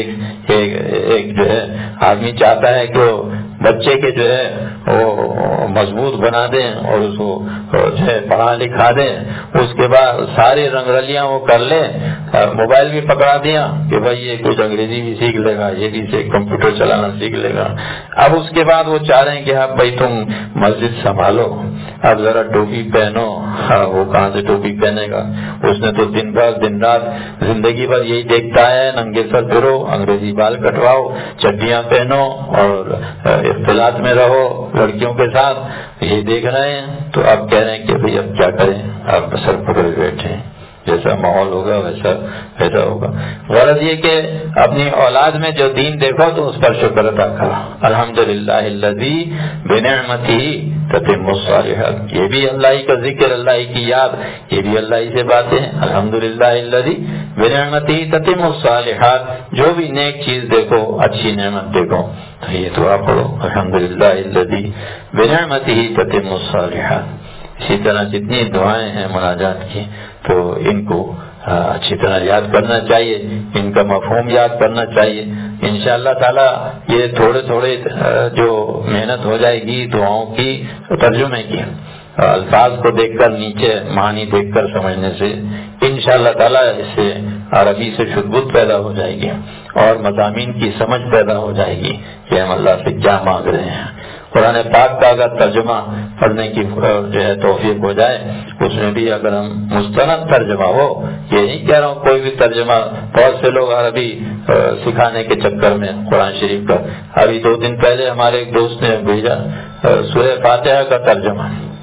ایک جو ہے آدمی چاہتا ہے کہ وہ بچے کے جو ہے وہ مضبوط بنا دیں اور اس کو جو ہے پڑھا لکھا دیں، اس کے بعد ساری رنگرلیاں وہ کر لیں، موبائل بھی پکڑا دیا کہ بھائی یہ کچھ انگریزی بھی سیکھ لے گا، یہ بھی کمپیوٹر چلانا سیکھ لے گا۔ اب اس کے بعد وہ چاہ رہے ہیں کہ اب بھائی تم مسجد سنبھالو، اب ذرا ٹوپی پہنو، وہ کہاں سے ٹوپی پہنے گا، اس نے تو دن بھر دن رات زندگی بھر یہی دیکھتا ہے، ننگے سر پھرو، انگریزی بال کٹواؤ، چڈیاں پہنو اور اختلاط میں رہو لڑکیوں کے ساتھ، یہ دیکھ رہے ہیں۔ تو اب کہہ رہے ہیں کہ بھئی اب کیا کریں، اب سر پکڑ بیٹھے، جیسا ماحول ہوگا ویسا ہوگا۔ غرض یہ کہ اپنی اولاد میں جو دین دیکھو تو اس پر شکر ادا کرو۔ الحمدللہ الذی بنعمتہ تتم الصالحات، یہ بھی اللہ ہی کا ذکر، اللہ ہی کی یاد، یہ بھی اللہ ہی سے باتیں ہیں۔ الحمدللہ الذی بنعمتہ تتم الصالحات، جو بھی نیک چیز دیکھو، اچھی نعمت دیکھو تو یہ دعا پڑھو، الحمدللہ الذی بنعمتہ تتم الصالحات۔ اسی طرح جتنی دعائیں ہیں مناجات کی تو ان کو اچھی طرح یاد کرنا چاہیے، ان کا مفہوم یاد کرنا چاہیے۔ انشاءاللہ تعالی یہ تھوڑے تھوڑے جو محنت ہو جائے گی دعاؤں کی ترجمے کی، الفاظ کو دیکھ کر نیچے معنی دیکھ کر سمجھنے سے انشاءاللہ تعالی اس سے عربی سے شدت پیدا ہو جائے گی اور مضامین کی سمجھ پیدا ہو جائے گی کہ ہم اللہ سے کیا مانگ رہے ہیں۔ قرآن پاک کا اگر ترجمہ پڑھنے کی جو ہے توفیق ہو جائے، اس میں بھی اگر ہم مستند ترجمہ ہو، یہ نہیں کہہ رہا ہوں کوئی بھی ترجمہ، بہت سے لوگ عربی سکھانے کے چکر میں قرآن شریف کا، ابھی 2 دن پہلے ہمارے ایک دوست نے بھیجا سورہ فاتحہ کا ترجمہ،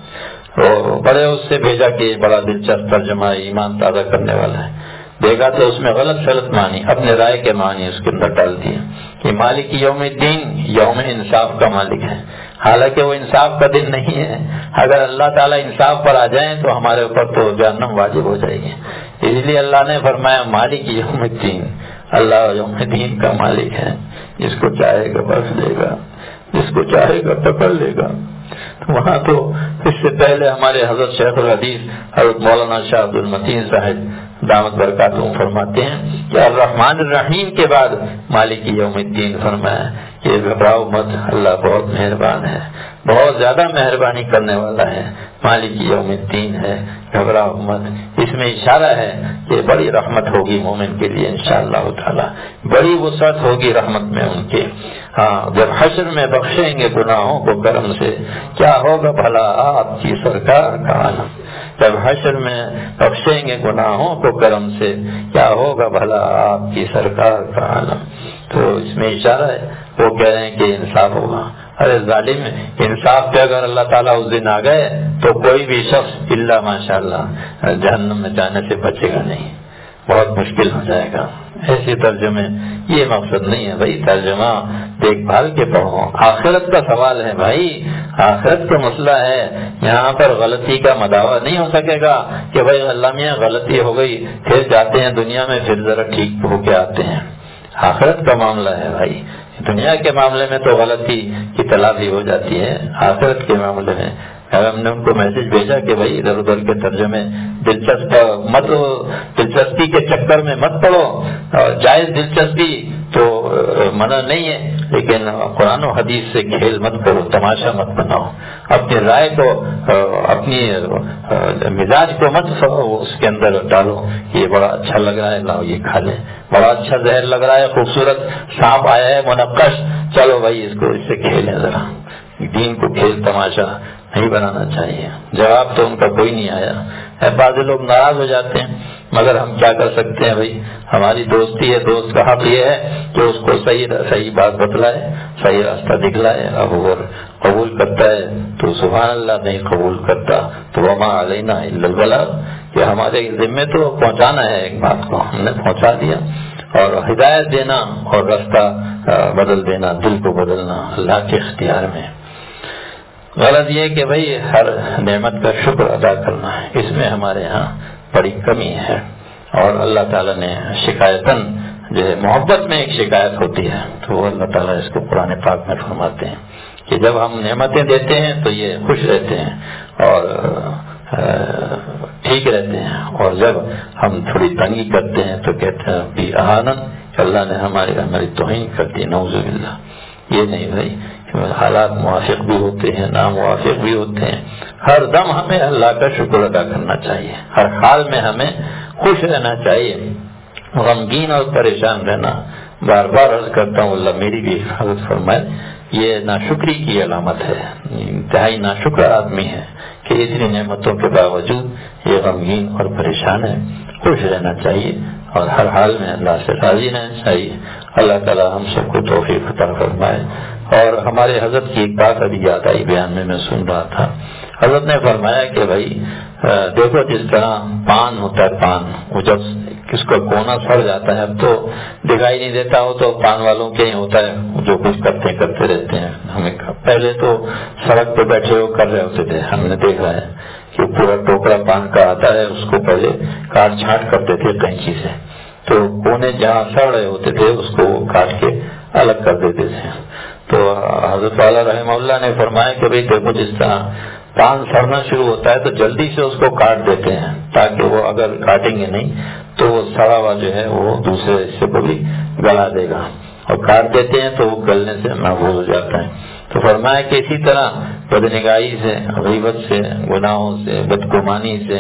بڑے اس سے بھیجا کہ بڑا دلچسپ ترجمہ ہے، ایمان تازہ کرنے والا ہے۔ دیکھا تو اس میں غلط معنی، اپنے رائے کے معنی اس کے اندر ڈال دیے کہ مالک یوم الدین یوم انصاف کا مالک ہے، حالانکہ وہ انصاف کا دن نہیں ہے. اگر اللہ تعالیٰ انصاف پر آ جائیں تو ہمارے اوپر تو جہنم واجب ہو جائے گی. اس لیے اللہ نے فرمایا مالک یوم الدین، اللہ یوم الدین کا مالک ہے، جس کو چاہے گا بخش دے گا، جس کو چاہے گا پکڑ لے گا. وہاں تو اس سے پہلے ہمارے حضرت شیخ الحدیث حضرت مولانا شاہ عبد المتین صاحب دامت برکاتہم فرماتے ہیں کہ الرحمن الرحیم کے بعد مالک یوم الدین فرمایا کہ گھبراؤ مت، اللہ بہت مہربان ہے، بہت زیادہ مہربانی کرنے والا ہے، مالک یوم الدین ہے، گھبراؤ مت. اس میں اشارہ ہے کہ بڑی رحمت ہوگی مومن کے لیے انشاءاللہ تعالی، بڑی وسعت ہوگی رحمت میں ان کے. ہاں جب حشر میں بخشیں گے گناہوں کو کرم سے، کیا ہوگا بھلا آپ کی سرکار کا عالم. جب حشر میں بخشیں گے گناہوں کو کرم سے، کیا ہوگا بھلا آپ کی سرکار کا عالم. تو اس میں اشارہ ہے، وہ کہہ رہے ہیں کہ انصاف ہوگا. ارے ظالم، انصاف پہ اگر اللہ تعالیٰ اس دن آ گئے تو کوئی بھی شخص الا ماشاءاللہ جہنم میں جانے سے بچے گا نہیں، بہت مشکل ہو جائے گا. ایسے ترجمے، یہ مقصد نہیں ہے بھائی، ترجمہ دیکھ بھال کے پڑھو. آخرت کا سوال ہے بھائی، آخرت کا مسئلہ ہے. یہاں پر غلطی کا مداوع نہیں ہو سکے گا کہ بھائی اللہ میاں غلطی ہو گئی، پھر جاتے ہیں دنیا میں پھر ذرا ٹھیک ہو کے آتے ہیں. آخرت کا معاملہ ہے بھائی. دنیا کے معاملے میں تو غلطی کی تلافی ہو جاتی ہے، آخرت کے معاملے میں ہم نے ان کو میسج بھیجا کہ بھائی ادھر ادھر کے ترجمے دلچسپی کے چکر میں مت پڑو. جائز دلچسپی تو منع نہیں ہے، لیکن قرآن و حدیث سے کھیل مت کرو، تماشا مت بناؤ. اپنی رائے کو، اپنی مزاج کو مت اس کے اندر ڈالو. یہ بڑا اچھا لگ رہا ہے، لاؤ یہ کھا لیں. بڑا اچھا زہر لگ رہا ہے، خوبصورت سانپ آیا ہے منقش، چلو بھائی اس کو، اس سے کھیلیں. ذرا دین کو کھیل تماشا نہیں بنانا چاہیے. جواب تو ان کا کوئی نہیں آیا. بعض لوگ ناراض ہو جاتے ہیں، مگر ہم کیا کر سکتے ہیں بھائی، ہماری دوستی ہے. دوست کا حق یہ ہے کہ اس کو صحیح بات بتلائے، صحیح راستہ دکھلائے. اب وہ قبول کرتا ہے تو سبحان اللہ، نہیں قبول کرتا تو وما علینا الا البلاغ، کہ ہمارے ذمے تو پہنچانا ہے ایک بات کو، ہم نے پہنچا دیا. اور ہدایت دینا اور راستہ بدل دینا، دل کو بدلنا اللہ کے اختیار میں. غلط یہ کہ بھائی ہر نعمت کا شکر ادا کرنا ہے، اس میں ہمارے ہاں بڑی کمی ہے. اور اللہ تعالیٰ نے شکایتاً جو ہے، محبت میں ایک شکایت ہوتی ہے، تو وہ اللہ تعالیٰ اس کو قرآن پاک میں فرماتے ہیں کہ جب ہم نعمتیں دیتے ہیں تو یہ خوش رہتے ہیں اور ٹھیک رہتے ہیں، اور جب ہم تھوڑی تنگی کرتے ہیں تو کہتے ہیں بھی آنند، اللہ نے ہماری توہین کر دی، نعوذ باللہ. یہ نہیں بھائی، حالات موافق بھی ہوتے ہیں، ناموافق بھی ہوتے ہیں. ہر دم ہمیں اللہ کا شکر ادا کرنا چاہیے، ہر حال میں ہمیں خوش رہنا چاہیے. غمگین اور پریشان رہنا، بار بار عرض کرتا ہوں اللہ میری بھی حفاظت فرمائے، یہ ناشکری کی علامت ہے. انتہائی ناشکر آدمی ہے کہ اتنی نعمتوں کے باوجود یہ غمگین اور پریشان ہے. خوش رہنا چاہیے اور ہر حال میں اللہ سے راضی رہنا چاہیے. اللہ تعالی ہم سب کو توفیق عطا فرمائے. اور ہمارے حضرت کی ایک بات ابھی یاد آئی، بیان میں سن رہا تھا. حضرت نے فرمایا کہ بھائی دیکھو، جس طرح پان ہوتا ہے، پان وہ جب کس کا کونا سڑ جاتا ہے، اب تو دکھائی نہیں دیتا ہو، تو پان والوں کے ہی ہوتا ہے، جو کچھ کرتے رہتے ہیں. ہمیں پہلے تو سڑک پہ بیٹھے ہو کر رہے ہوتے تھے، ہم نے دیکھا ہے کہ پورا ٹوکرا پان کا آتا ہے، اس کو پہلے کاٹ چھانٹ کرتے تھے کینچی سے، تو کونے جہاں سڑ رہے ہوتے تھے اس کو کاٹ کے الگ کر دیتے تھے. تو حضرت والا رحمہ اللہ نے فرمایا کہ بھئی دیکھو، جس طرح پان سڑنا شروع ہوتا ہے تو جلدی سے اس کو کاٹ دیتے ہیں، تاکہ وہ اگر کاٹیں گے نہیں تو وہ سڑا ہوا جو ہے وہ دوسرے حصے کو بھی گلا دے گا، اور کاٹ دیتے ہیں تو وہ گلنے سے محفوظ ہو جاتا ہے. تو فرمایا کہ اسی طرح بدنگاہی سے، غیبت سے، گناہوں سے، بدگمانی سے،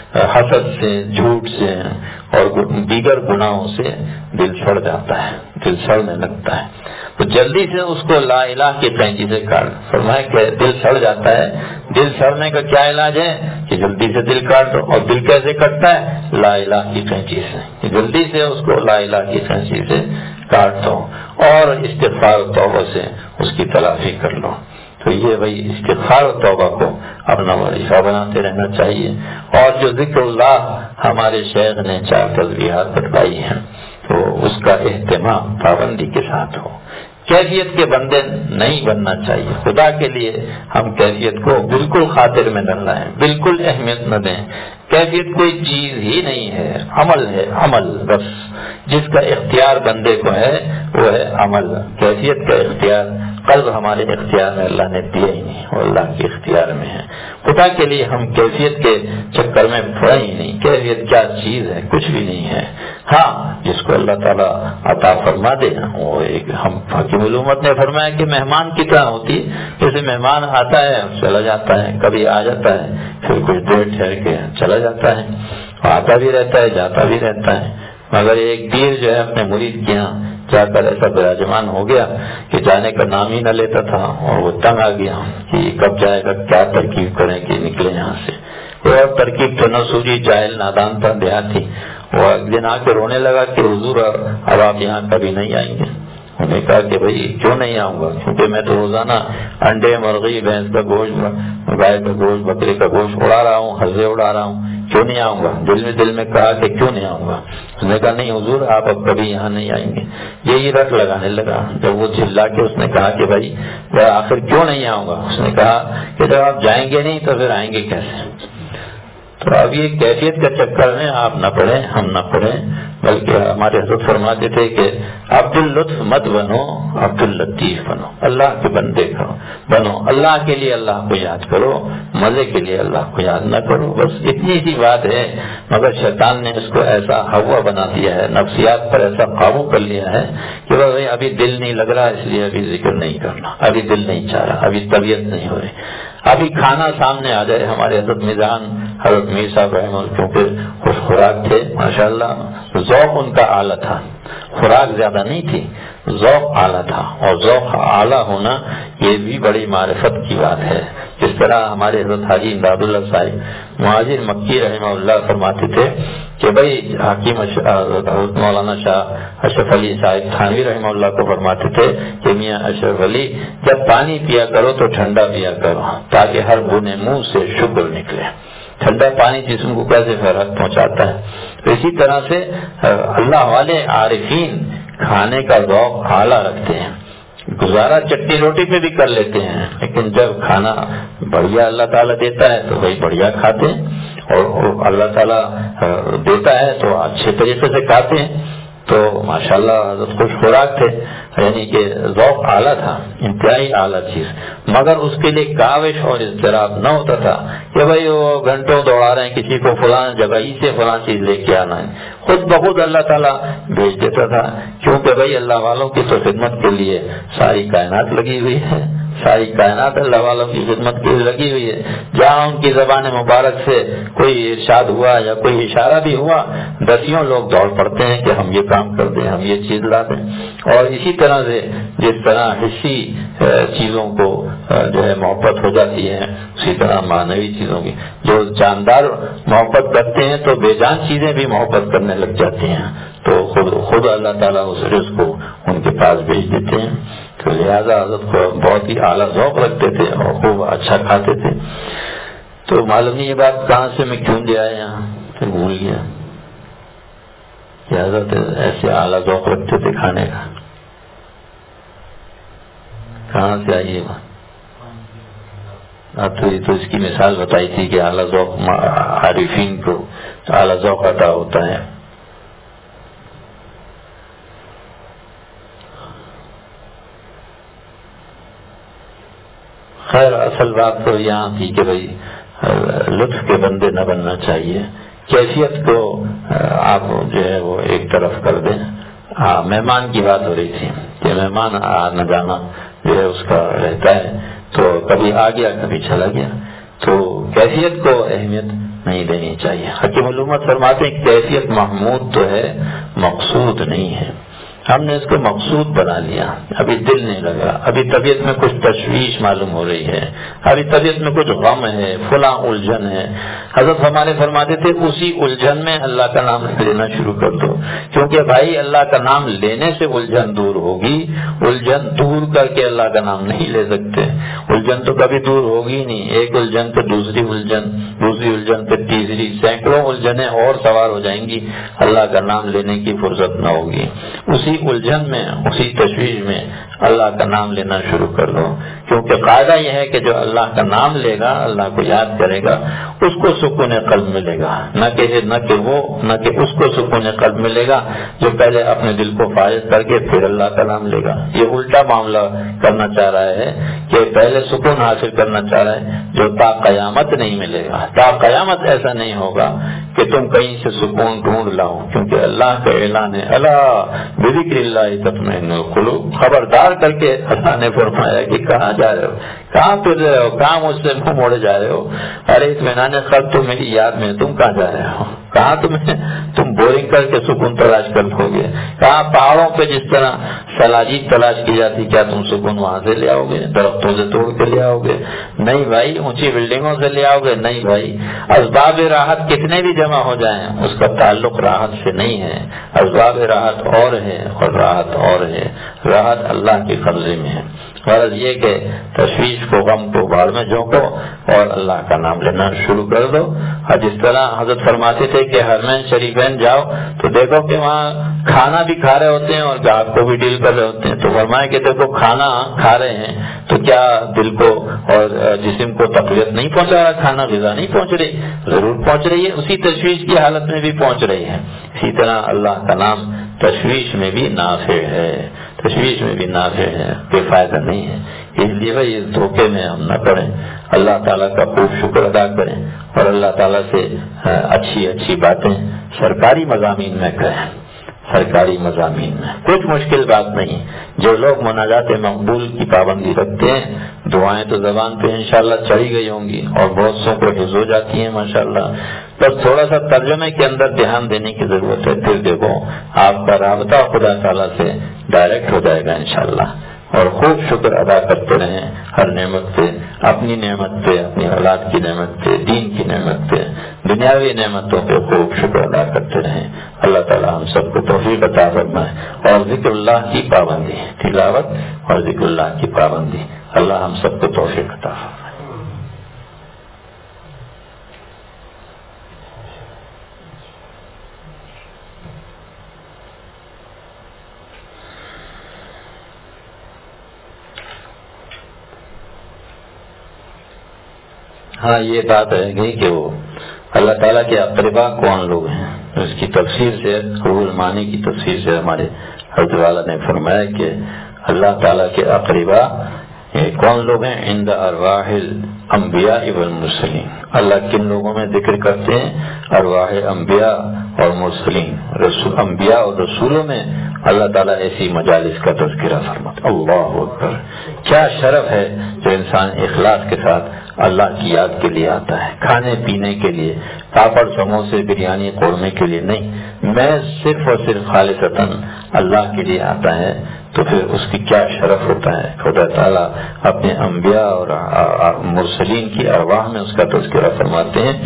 حسد سے، جھوٹ سے اور دیگر گناہوں سے دل سڑ جاتا ہے، دل سڑنے لگتا ہے. تو جلدی سے اس کو لا الہ کی قینچی سے کاٹ. فرمایا کہ دل سڑ جاتا ہے، دل سڑنے کا کیا علاج ہے کہ جلدی سے دل کاٹ دو. اور دل کیسے کٹتا ہے؟ لا الہ کی قینچی سے. جلدی سے اس کو لا الہ کی قینچی سے کاٹ دو اور استغفار و توبہ سے اس کی تلافی کر لو. تو یہ بھائی استغفار و توبہ کو اپنا وظیفہ بناتے رہنا چاہیے. اور جو ذکر اللہ ہمارے شیخ نے 4 تسبیحات بتائی ہیں، تو اس کا اہتمام پابندی کے ساتھ ہو. کیفیت کے بندے نہیں بننا چاہیے. خدا کے لیے ہم کیفیت کو بالکل خاطر میں نہ لائیں, بالکل اہمیت نہ دیں. کیفیت کوئی چیز ہی نہیں ہے, عمل ہے, عمل بس. جس کا اختیار بندے کو ہے وہ ہے عمل. کیفیت کا اختیار قلب ہمارے اختیار میں اللہ نے دیا ہی نہیں, وہ اللہ کے اختیار میں ہے. خدا کے لیے ہم کیفیت کے چکر میں پڑے ہی نہیں. کیفیت کیا چیز ہے؟ کچھ بھی نہیں ہے. ہاں جس کو اللہ تعالیٰ عطا فرما دے, وہ ایک ہم حکیم علومت نے فرمایا کہ مہمان کی طرح ہوتی ہے. جیسے مہمان آتا ہے اور چلا جاتا ہے, کبھی آ جاتا ہے پھر کچھ دیر ٹھہر کے چلا جاتا ہے, آتا بھی رہتا ہے جاتا بھی رہتا ہے. مگر ایک پیر جو ہے اپنے مرید کے یہاں جا کر ایسا براجمان ہو گیا کہ جانے کا نام ہی نہ لیتا تھا, اور وہ تنگ آ گیا کہ کب جائے گا, کیا ترکیب کریں کہ نکلے یہاں سے. کوئی اور ترکیب تو نہ سوجی, جاہل نادان تھا, دیہاتی. وہ ایک دن آ کے رونے لگا کہ حضور اب آپ یہاں کبھی نہیں آئیں گے. انہوں نے کہا کہ بھائی کیوں نہیں آؤں گا, کیونکہ میں تو روزانہ انڈے, مرغی, بھینس کا گوشت, گائے کا گوشت, بکرے کا گوشت اڑا رہا ہوں, ہزے اڑا رہا ہوں, کیوں نہیں آؤں گا. دل میں کہا کہ کیوں نہیں آؤں گا. اس نے کہا نہیں حضور آپ اب کبھی یہاں نہیں آئیں گے. یہی رٹ لگانے لگا. جب وہ چلا کے اس نے کہا کہ بھائی آخر کیوں نہیں آؤں گا, اس نے کہا کہ جب آپ جائیں گے نہیں تو پھر آئیں گے کیسے. تو اب یہ کیفیت کا چکر میں آپ نہ پڑھیں, ہم نہ پڑھیں, بلکہ ہمارے حضرت فرماتے تھے کہ عبد اللطف مت بنو, عبد اللطیف بنو. اللہ کے بندے بنو, اللہ کے لیے اللہ کو یاد کرو, مزے کے لیے اللہ کو یاد نہ کرو. بس اتنی سی بات ہے. مگر شیطان نے اس کو ایسا ہوا بنا دیا ہے, نفسیات پر ایسا قابو کر لیا ہے کہ بھائی ابھی دل نہیں لگ رہا, اس لیے ابھی ذکر نہیں کرنا, ابھی دل نہیں چاہ رہا, ابھی طبیعت نہیں ہو رہی, ابھی کھانا سامنے آ جائے. ہمارے حضرت میزان حضرت میر صاحب رحمہ کیونکہ خوش خوراک تھے ماشاءاللہ, ذوق ان کا اعلیٰ تھا, خوراک زیادہ نہیں تھی, ذوق اعلیٰ تھا. اور ذوق اعلیٰ ہونا یہ بھی بڑی معرفت کی بات ہے. جس طرح ہمارے حضرت حاجی امداد اللہ صاحب مہاجر مکی رحمہ اللہ فرماتے تھے کہ بھائی حکیم حضرت مولانا شاہ اشرف علی صاحب تھانوی رحمہ اللہ کو فرماتے تھے کہ میاں اشرف علی جب پانی پیا کرو تو ٹھنڈا پیا کرو تاکہ ہر بونے منہ سے شکر نکلے. ٹھنڈا پانی جسم کو کیسے فرق پہنچاتا ہے. تو اسی طرح سے اللہ والے عارفین کھانے کا ذوق اعلیٰ رکھتے ہیں. گزارا چٹنی روٹی پہ بھی کر لیتے ہیں, لیکن جب کھانا بڑھیا اللہ تعالیٰ دیتا ہے تو وہی بڑھیا کھاتے ہیں, اور اللہ تعالیٰ دیتا ہے تو اچھے طریقے سے کھاتے ہیں. تو ماشاءاللہ حضرت خوش خوراک تھے, یعنی کہ ذوق اعلیٰ تھا, انتہائی اعلیٰ چیز. مگر اس کے لیے کاوش اور اضطراب نہ ہوتا تھا کہ بھائی وہ گھنٹوں دوڑا رہے ہیں کسی کو فلاں جگہ ہی سے فلاں چیز لے کے آنا ہے. خود بخود اللہ تعالیٰ بھیج دیتا تھا, کیونکہ بھائی اللہ والوں کی تو خدمت کے لیے ساری کائنات لگی ہوئی ہے, ساری کائنات اللہ والوں کی خدمت کے لیے لگی ہوئی ہے. جہاں ان کی زبان مبارک سے کوئی ارشاد ہوا یا کوئی اشارہ بھی ہوا, دسیوں لوگ دوڑ پڑتے ہیں کہ ہم یہ کام کر دیں, ہم یہ چیز لا دیں. اور اسی طرح سے جس طرح حصی چیزوں کو جو ہے محبت ہو جاتی ہے, اسی طرح معنوی چیزوں کی جو جاندار محبت کرتے ہیں تو بے جان چیزیں بھی محبت کرنے لگ جاتی ہیں. تو خود اللہ تعالیٰ اس رزق کو ان کے پاس بھیج دیتے ہیں. تو لہٰذا حضرت کو بہت ہی اعلیٰ ذوق رکھتے تھے اور خوب اچھا کھاتے تھے. تو معلوم نہیں یہ بات کہاں سے میں کیوں لے آیا یہاں, پھر بھول گیا. حضرت ایسے اعلیٰ ذوق رکھتے تھے کھانے کا, کہاں سے آئی یہ بات. تو اس کی مثال بتائی تھی کہ اعلیٰ ذوق عارفین کو اعلیٰ ذوق عطا ہوتا ہے. خیر اصل بات تو یہاں تھی کہ بھائی لطف کے بندے نہ بننا چاہیے, کیفیت کو آپ جو ہے وہ ایک طرف کر دیں. مہمان کی بات ہو رہی تھی کہ مہمان آنا جانا جو ہے اس کا رہتا ہے, تو کبھی آ گیا کبھی چلا گیا, تو کیفیت کو اہمیت نہیں دینی چاہیے. حکیم علومت فرماتے ہیں کیفیت محمود تو ہے, مقصود نہیں ہے. ہم نے اس کو مقصود بنا لیا, ابھی دل نہیں لگا, ابھی طبیعت میں کچھ تشویش معلوم ہو رہی ہے, ابھی طبیعت میں کچھ غم ہے, فلاں الجھن ہے. حضرت ہمارے فرماتے تھے اسی الجھن میں اللہ کا نام لینا شروع کر دو, کیونکہ بھائی اللہ کا نام لینے سے الجھن دور ہوگی. الجھن دور کر کے اللہ کا نام نہیں لے سکتے. الجھن تو کبھی دور ہوگی نہیں, ایک الجھن پہ دوسری الجھن, دوسری الجھن پہ تیسری, سینکڑوں الجھنیں اور سوار ہو جائیں گی, اللہ کا نام لینے کی فرصت نہ ہوگی. اسی الجھن میں، اسی تشویش میں اللہ کا نام لینا شروع کر دو، کیونکہ قاعدہ یہ ہے کہ جو اللہ کا نام لے گا، اللہ کو یاد کرے گا، اس کو سکون قلب ملے گا، نہ کہ اس کو سکون قلب ملے گا جو پہلے اپنے دل کو فارغ کر کے پھر اللہ کا نام لے گا۔ یہ الٹا معاملہ کرنا چاہ رہا ہے کہ پہلے سکون حاصل کرنا چاہ رہا ہے، جو تا قیامت نہیں ملے گا۔ تا قیامت ایسا نہیں ہوگا کہ تم کہیں سے سکون ڈھونڈ لاؤ، کیونکہ اللہ کا اعلان ہے، الا بذکر اللہ تطمئن القلوب۔ خبردار کر کے اللہ نے فرمایا کہ کہاں جا رہے ہو، کہاں پھر رہے ہو، کہاں مجھ سے منہ موڑے جا رہے ہو؟ ارے اطمینان قلب تو میری یاد میں، تم کہاں جا رہے ہو؟ کہاں تم بورنگ کر کے سکون تلاش کر لو گے؟ کہاں پہاڑوں پہ جس طرح سلاجید تلاش کی جاتی، کیا تم سکون وہاں سے لے آؤ گے؟ درختوں سے توڑ کے لے آؤ گے؟ نہیں بھائی۔ اونچی بلڈنگوں سے لے آؤ گے؟ نہیں بھائی۔ اسباب راحت کتنے بھی جمع ہو جائیں، اس کا تعلق راحت سے نہیں ہے۔ اسباب راحت اور ہے اور راحت اور ہے۔ راحت اللہ کے قبضے میں ہے۔ غرض یہ کہ تشویش کو، غم کو بھاڑ میں جھونکو اور اللہ کا نام لینا شروع کر دو۔ اور جس طرح حضرت فرماتے تھے کہ حرمین شریفین جاؤ تو دیکھو کہ وہاں کھانا بھی کھا رہے ہوتے ہیں اور گاہک کو بھی ڈیل کر رہے ہوتے ہیں، تو فرمایا کہ دیکھو کھانا کھا رہے ہیں تو کیا دل کو اور جسم کو تقویت نہیں پہنچا رہا؟ کھانا غذا نہیں پہنچ رہی؟ ضرور پہنچ رہی ہے، اسی تشویش کی حالت میں بھی پہنچ رہی ہے۔ اسی طرح اللہ کا نام تشویش میں بھی نافع ہے، تشویش میں بھی نافع ہے، کوئی فائدہ نہیں ہے۔ اس لیے بھائی اس دھوکے میں ہم نہ پڑیں، اللہ تعالیٰ کا خوب شکر ادا کریں اور اللہ تعالیٰ سے اچھی اچھی باتیں سرکاری مضامین میں کریں۔ سرکاری مضامین میں کچھ مشکل بات نہیں۔ جو لوگ مناجات مقبول کی پابندی رکھتے ہیں، دعائیں تو زبان پہ انشاءاللہ چڑھی گئی ہوں گی اور بہت سو کو حفظ ہو جاتی ہیں ماشاءاللہ، بس تھوڑا سا ترجمے کے اندر دھیان دینے کی ضرورت ہے، پھر دیکھو آپ کا رابطہ خدا تعالیٰ سے ڈائریکٹ ہو جائے گا انشاءاللہ۔ اور خوب شکر ادا کرتے رہیں ہر نعمت پہ، اپنی نعمت پہ، اپنی اولاد کی نعمت پہ، دین کی نعمت پہ، دنیاوی نعمتوں پہ خوب شکر ادا کرتے رہیں۔ اللہ تعالیٰ ہم سب کو توفیق عطا فرمائے اور ذکر اللہ کی پابندی، تلاوت اور ذکر اللہ کی پابندی، اللہ ہم سب کو توفیق عطا فرمائے۔ ہاں یہ بات رہ گئی کہ وہ اللہ تعالیٰ کے اقربا کون لوگ ہیں، اس کی تفسیر سے، روح المعانی کی تفسیر سے ہمارے حضرت والا نے فرمایا کہ اللہ تعالیٰ کے اقربا کون لوگ ہیں؟ عند ارواح الانبیاء والمرسلین۔ اللہ کن لوگوں میں ذکر کرتے ہیں؟ ارواح انبیاء اور مرسلین، انبیاء اور رسولوں میں اللہ تعالیٰ ایسی مجالس کا تذکرہ فرماتا۔ اللہ اکبر، کیا شرف ہے جو انسان اخلاص کے ساتھ اللہ کی یاد کے لیے آتا ہے، کھانے پینے کے لیے، پاپڑ سموسے بریانی قورمے کے لیے نہیں، میں صرف اور صرف خالصتاً اللہ کے لیے آتا ہے، تو پھر اس کی کیا شرف ہوتا ہے۔ خدا تعالیٰ اپنے انبیاء اور مرسلین کی ارواح میں اس کا تذکرہ فرماتے ہیں،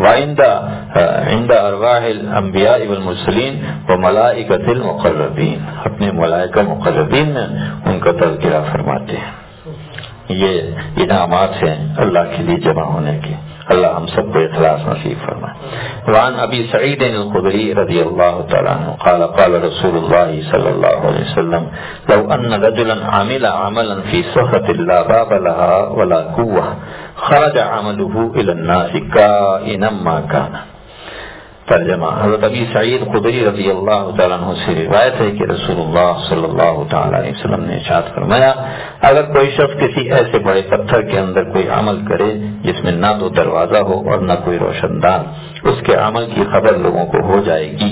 عند ارواح الانبیاء والمرسلین وملائکۃ المقربین، اپنے ملائکہ مقربین میں ان کا تذکرہ فرماتے ہیں۔ یہ انعامات ہیں اللہ کے لیے جمع ہونے کے۔ اللہ ہم سب کو اخلاص نصیب فرمائے۔ وعن ابی سعید الخدری رضی اللہ تعالیٰ عنہ قال قال رسول اللہ صلی اللہ علیہ وسلم لو ان رجلا عمل عملا فی صحة لا باب لها ولا قوة خرج عمله الى الناس کائنا ما کان۔ ترجمہ، حضرت ابی سعید خدری رضی اللہ تعالیٰ عنہ سے روایت ہے کہ رسول اللہ صلی اللہ تعالیٰ علیہ وسلم نے ارشاد فرمایا، اگر کوئی شخص کسی ایسے بڑے پتھر کے اندر کوئی عمل کرے جس میں نہ تو دروازہ ہو اور نہ کوئی روشن دان، اس کے عمل کی خبر لوگوں کو ہو جائے گی،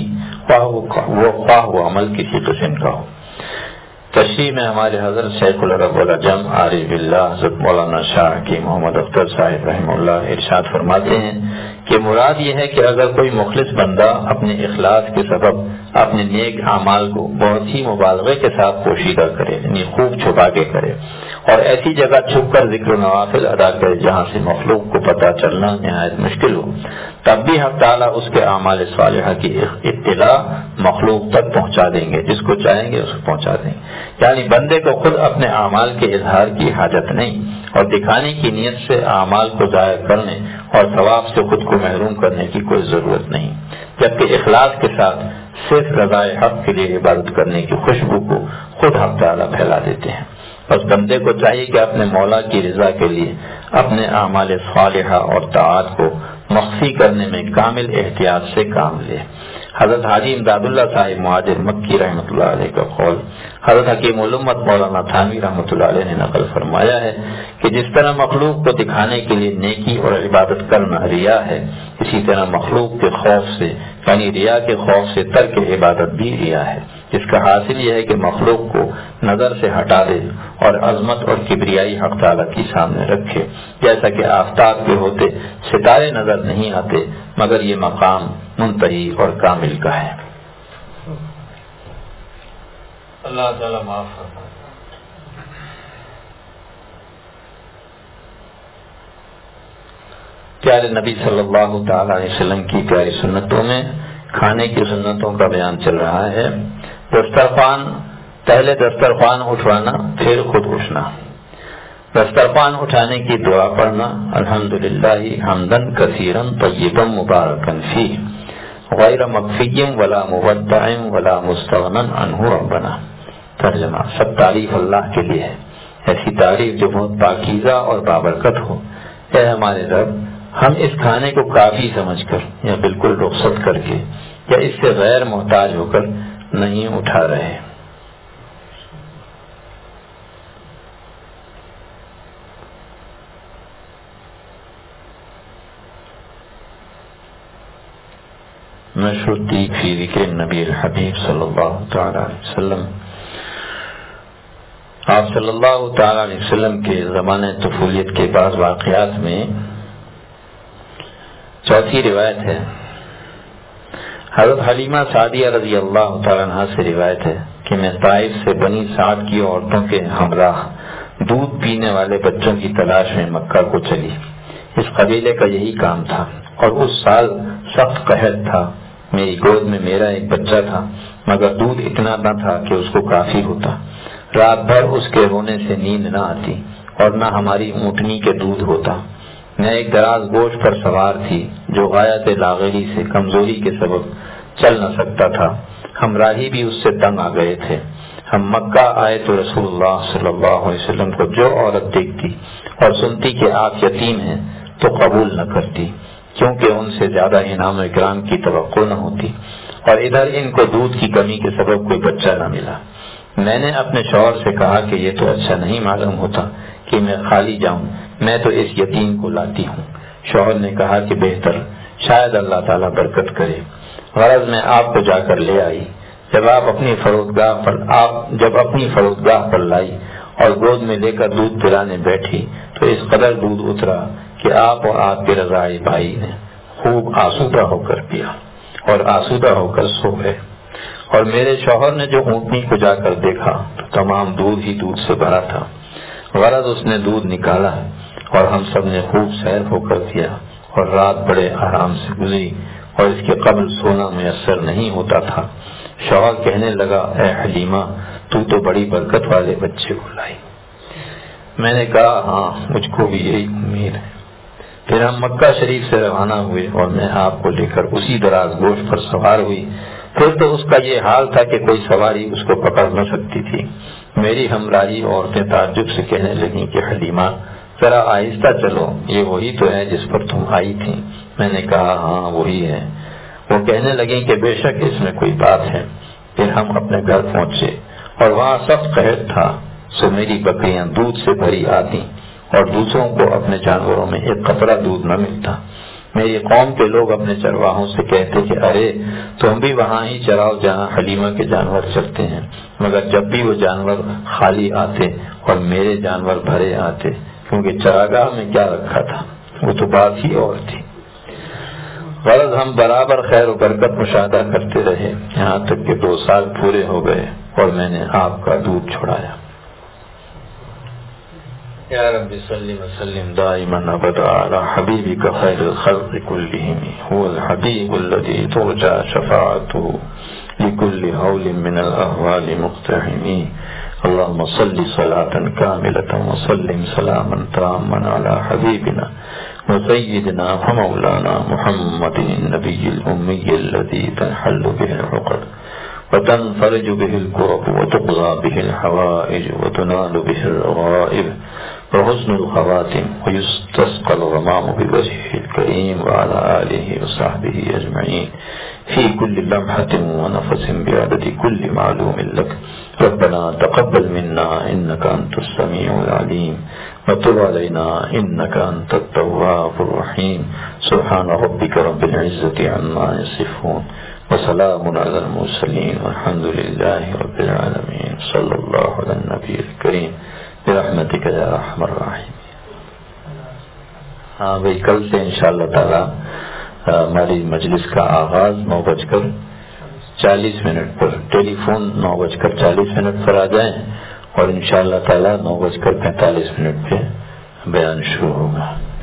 خواہ وہ عمل کسی قسم کا ہو۔ تشریح میں ہمارے حضرت شیخ العرب والعجم عارف باللہ حضرت مولانا شاہ کی محمد اختر صاحب رحمہ اللہ ارشاد فرماتے ہیں کہ مراد یہ ہے کہ اگر کوئی مخلص بندہ اپنے اخلاص کے سبب اپنے نیک اعمال کو بہت ہی مبالغے کے ساتھ پوشیدہ کرے، یعنی خوب چھپا کے کرے، اور ایسی جگہ چھپ کر ذکر و نوافل ادا کرے جہاں سے مخلوق کو پتہ چلنا نہایت مشکل ہو، تب بھی حق تعالیٰ اس کے اعمال صالحہ کی اطلاع مخلوق تک پہنچا دیں گے، جس کو چاہیں گے اس کو پہنچا دیں گے۔ یعنی بندے کو خود اپنے اعمال کے اظہار کی حاجت نہیں اور دکھانے کی نیت سے اعمال کو ظاہر کرنے اور ثواب سے خود کو محروم کرنے کی کوئی ضرورت نہیں، جبکہ اخلاص کے ساتھ صرف رضائے حق کے لیے عبادت کرنے کی خوشبو کو خود حق تعالیٰ پھیلا دیتے ہیں۔ بس بندے کو چاہیے کہ اپنے مولا کی رضا کے لیے اپنے اعمال صالحہ اور طاعات کو مخفی کرنے میں کامل احتیاط سے کام لے۔ حضرت حاجی امداد اللہ صاحب مہاجر مکی رحمۃ اللہ علیہ کا قول حضرت حکیم الامت مولانا تھانوی رحمۃ اللہ علیہ نے نقل فرمایا ہے کہ جس طرح مخلوق کو دکھانے کے لیے نیکی اور عبادت کرنا ریا ہے، اسی طرح مخلوق کے خوف سے یعنی ریا کے خوف سے ترک عبادت بھی ریا ہے، جس کا حاصل یہ ہے کہ مخلوق کو نظر سے ہٹا دے اور عظمت اور کبریائی حق تعالیٰ کی سامنے رکھے، جیسا کہ آفتاب کے ہوتے ستارے نظر نہیں آتے مگر یہ مقام منتہی اور کامل کا ہے۔ اللہ تعالیٰ معاف فرمائے۔ پیارے نبی صلی اللہ تعالی علیہ وسلم کی پیاری سنتوں میں کھانے کی سنتوں کا بیان چل رہا ہے۔ پہلے دسترخوان اٹھوانا، پھر خود اٹھنا۔ دسترخوان اٹھانے کی دعا پڑھنا، الحمدللہ حمدن کثیرن طیبا مبارکن فیہ غیر مکفی ولا مودع ولا مستغنن عنہ ربنا۔ ترجمہ: سب تعریف اللہ کے لیے ہے، ایسی تعریف جو بہت پاکیزہ اور بابرکت ہو۔ اے ہمارے رب، ہم اس کھانے کو کافی سمجھ کر یا بالکل رخصت کر کے یا اس سے غیر محتاج ہو کر نہیں اٹھا رہے۔ مشروطی فی ذکر نبی الحبیب صلی اللہ تعالی علیہ وسلم۔ آپ صلی اللہ تعالی علیہ وسلم کے زمانے طفولیت کے بعض واقعات میں چوتھی روایت ہے۔ حضرت حلیمہ سعدیہ رضی اللہ تعالی عنہ سے روایت ہے کہ میں طائف سے بنی سعد کی عورتوں کے ہمراہ دودھ پینے والے بچوں کی تلاش میں مکہ کو چلی۔ اس قبیلے کا یہی کام تھا اور اس سال سخت قحط تھا۔ میری گود میں میرا ایک بچہ تھا مگر دودھ اتنا نہ تھا کہ اس کو کافی ہوتا۔ رات بھر اس کے رونے سے نیند نہ آتی اور نہ ہماری اونٹنی کے دودھ ہوتا۔ میں ایک دراز گوشت پر سوار تھی جو غایت لاغری سے کمزوری کے سبب چل نہ سکتا تھا۔ ہمراہی بھی اس سے تنگ آ گئے تھے۔ ہم مکہ آئے تو رسول اللہ صلی اللہ علیہ وسلم کو جو عورت دیکھتی اور سنتی کہ آپ یتیم ہیں تو قبول نہ کرتی، کیونکہ ان سے زیادہ انعام و اکرام کی توقع نہ ہوتی، اور ادھر ان کو دودھ کی کمی کے سبب کوئی بچہ نہ ملا۔ میں نے اپنے شوہر سے کہا کہ یہ تو اچھا نہیں معلوم ہوتا کہ میں خالی جاؤں، میں تو اس یتیم کو لاتی ہوں۔ شوہر نے کہا کہ بہتر، شاید اللہ تعالیٰ برکت کرے۔ غرض میں آپ کو جا کر لے آئی۔ جب اپنی فرودگاہ پر لائی اور گود میں لے کر دودھ پلانے بیٹھی تو اس قدر دودھ اترا کہ آپ اور آپ کے رضاعی بھائی نے خوب آسودہ ہو کر پیا اور آسودہ ہو کر سو گئے، اور میرے شوہر نے جو اونٹنی کو جا کر دیکھا تو تمام دودھ ہی دودھ سے بھرا تھا۔ غرض اس نے دودھ نکالا اور ہم سب نے خوب سیر ہو کر دیا اور رات بڑے آرام سے گزری، اور اس کے قبل سونا میسر نہیں ہوتا تھا۔ شوہر کہنے لگا، اے حلیمہ، تو بڑی برکت والے بچے کو لائی۔ میں نے کہا، ہاں، مجھ کو بھی یہی امید ہے۔ پھر ہم مکہ شریف سے روانہ ہوئے اور میں آپ کو لے کر اسی دراز گوشت پر سوار ہوئی۔ پھر تو اس کا یہ حال تھا کہ کوئی سواری اس کو پکڑ نہ سکتی تھی۔ میری ہمراہی عورتیں تعجب سے کہنے لگیں کہ حلیمہ، ذرا آہستہ چلو، یہ وہی تو ہے جس پر تم آئی تھی۔ میں نے کہا، ہاں وہی ہے۔ وہ کہنے لگیں کہ بے شک اس میں کوئی بات ہے۔ پھر ہم اپنے گھر پہنچے اور وہاں سخت قحط تھا، سو میری بکریاں دودھ سے بھری آتی اور دوسروں کو اپنے جانوروں میں ایک قطرہ دودھ نہ ملتا۔ میری قوم کے لوگ اپنے چرواہوں سے کہتے کہ ارے تم بھی وہاں ہی چراؤ جہاں حلیمہ کے جانور چرتے ہیں، مگر جب بھی وہ جانور خالی آتے اور میرے جانور بھرے آتے، کیونکہ چراگاہ میں کیا رکھا تھا، وہ تو بات ہی اور تھی۔ غرض ہم برابر خیر و برکت مشاہدہ کرتے رہے، یہاں تک کہ 2 سال پورے ہو گئے اور میں نے آپ کا دودھ چھڑایا۔ یا رب صلی وسلم دائما ابدا علی حبیبک خیر الخلق کلہم، هو الحبیب الذی ترجى شفاعته لكل هول من الاهوال مقتحم، اللهم صل صلاة كاملة وسلم سلاما تاما على حبيبنا وسيدنا ومولانا محمد النبي الأمي الذي تنحل به العقد وتنفرج به الكرب وتقضى به الحوائج وتنال به الرغائب وحسن الخواتم ويستسقى الغمام بوجهه الكريم وعلى آله وصحبه أجمعين في كل لمحة ونفس بعدد كل معلوم لك. ربنا تقبل منا إنك أنت السميع العليم وتب علينا إنك أنت التواب الرحيم. سبحان ربك رب العزة عما يصفون وسلام على المرسلين والحمد لله رب العالمين. صلى الله على النبي الكريم برحمتك یا ارحم الراحمین. ہاں بھائی، کل سے انشاءاللہ تعالی ہماری مجلس کا آغاز 9:40 پر، ٹیلی فون 9:40 پر آ جائیں اور انشاءاللہ تعالی 9:45 پہ بیان شروع ہوگا.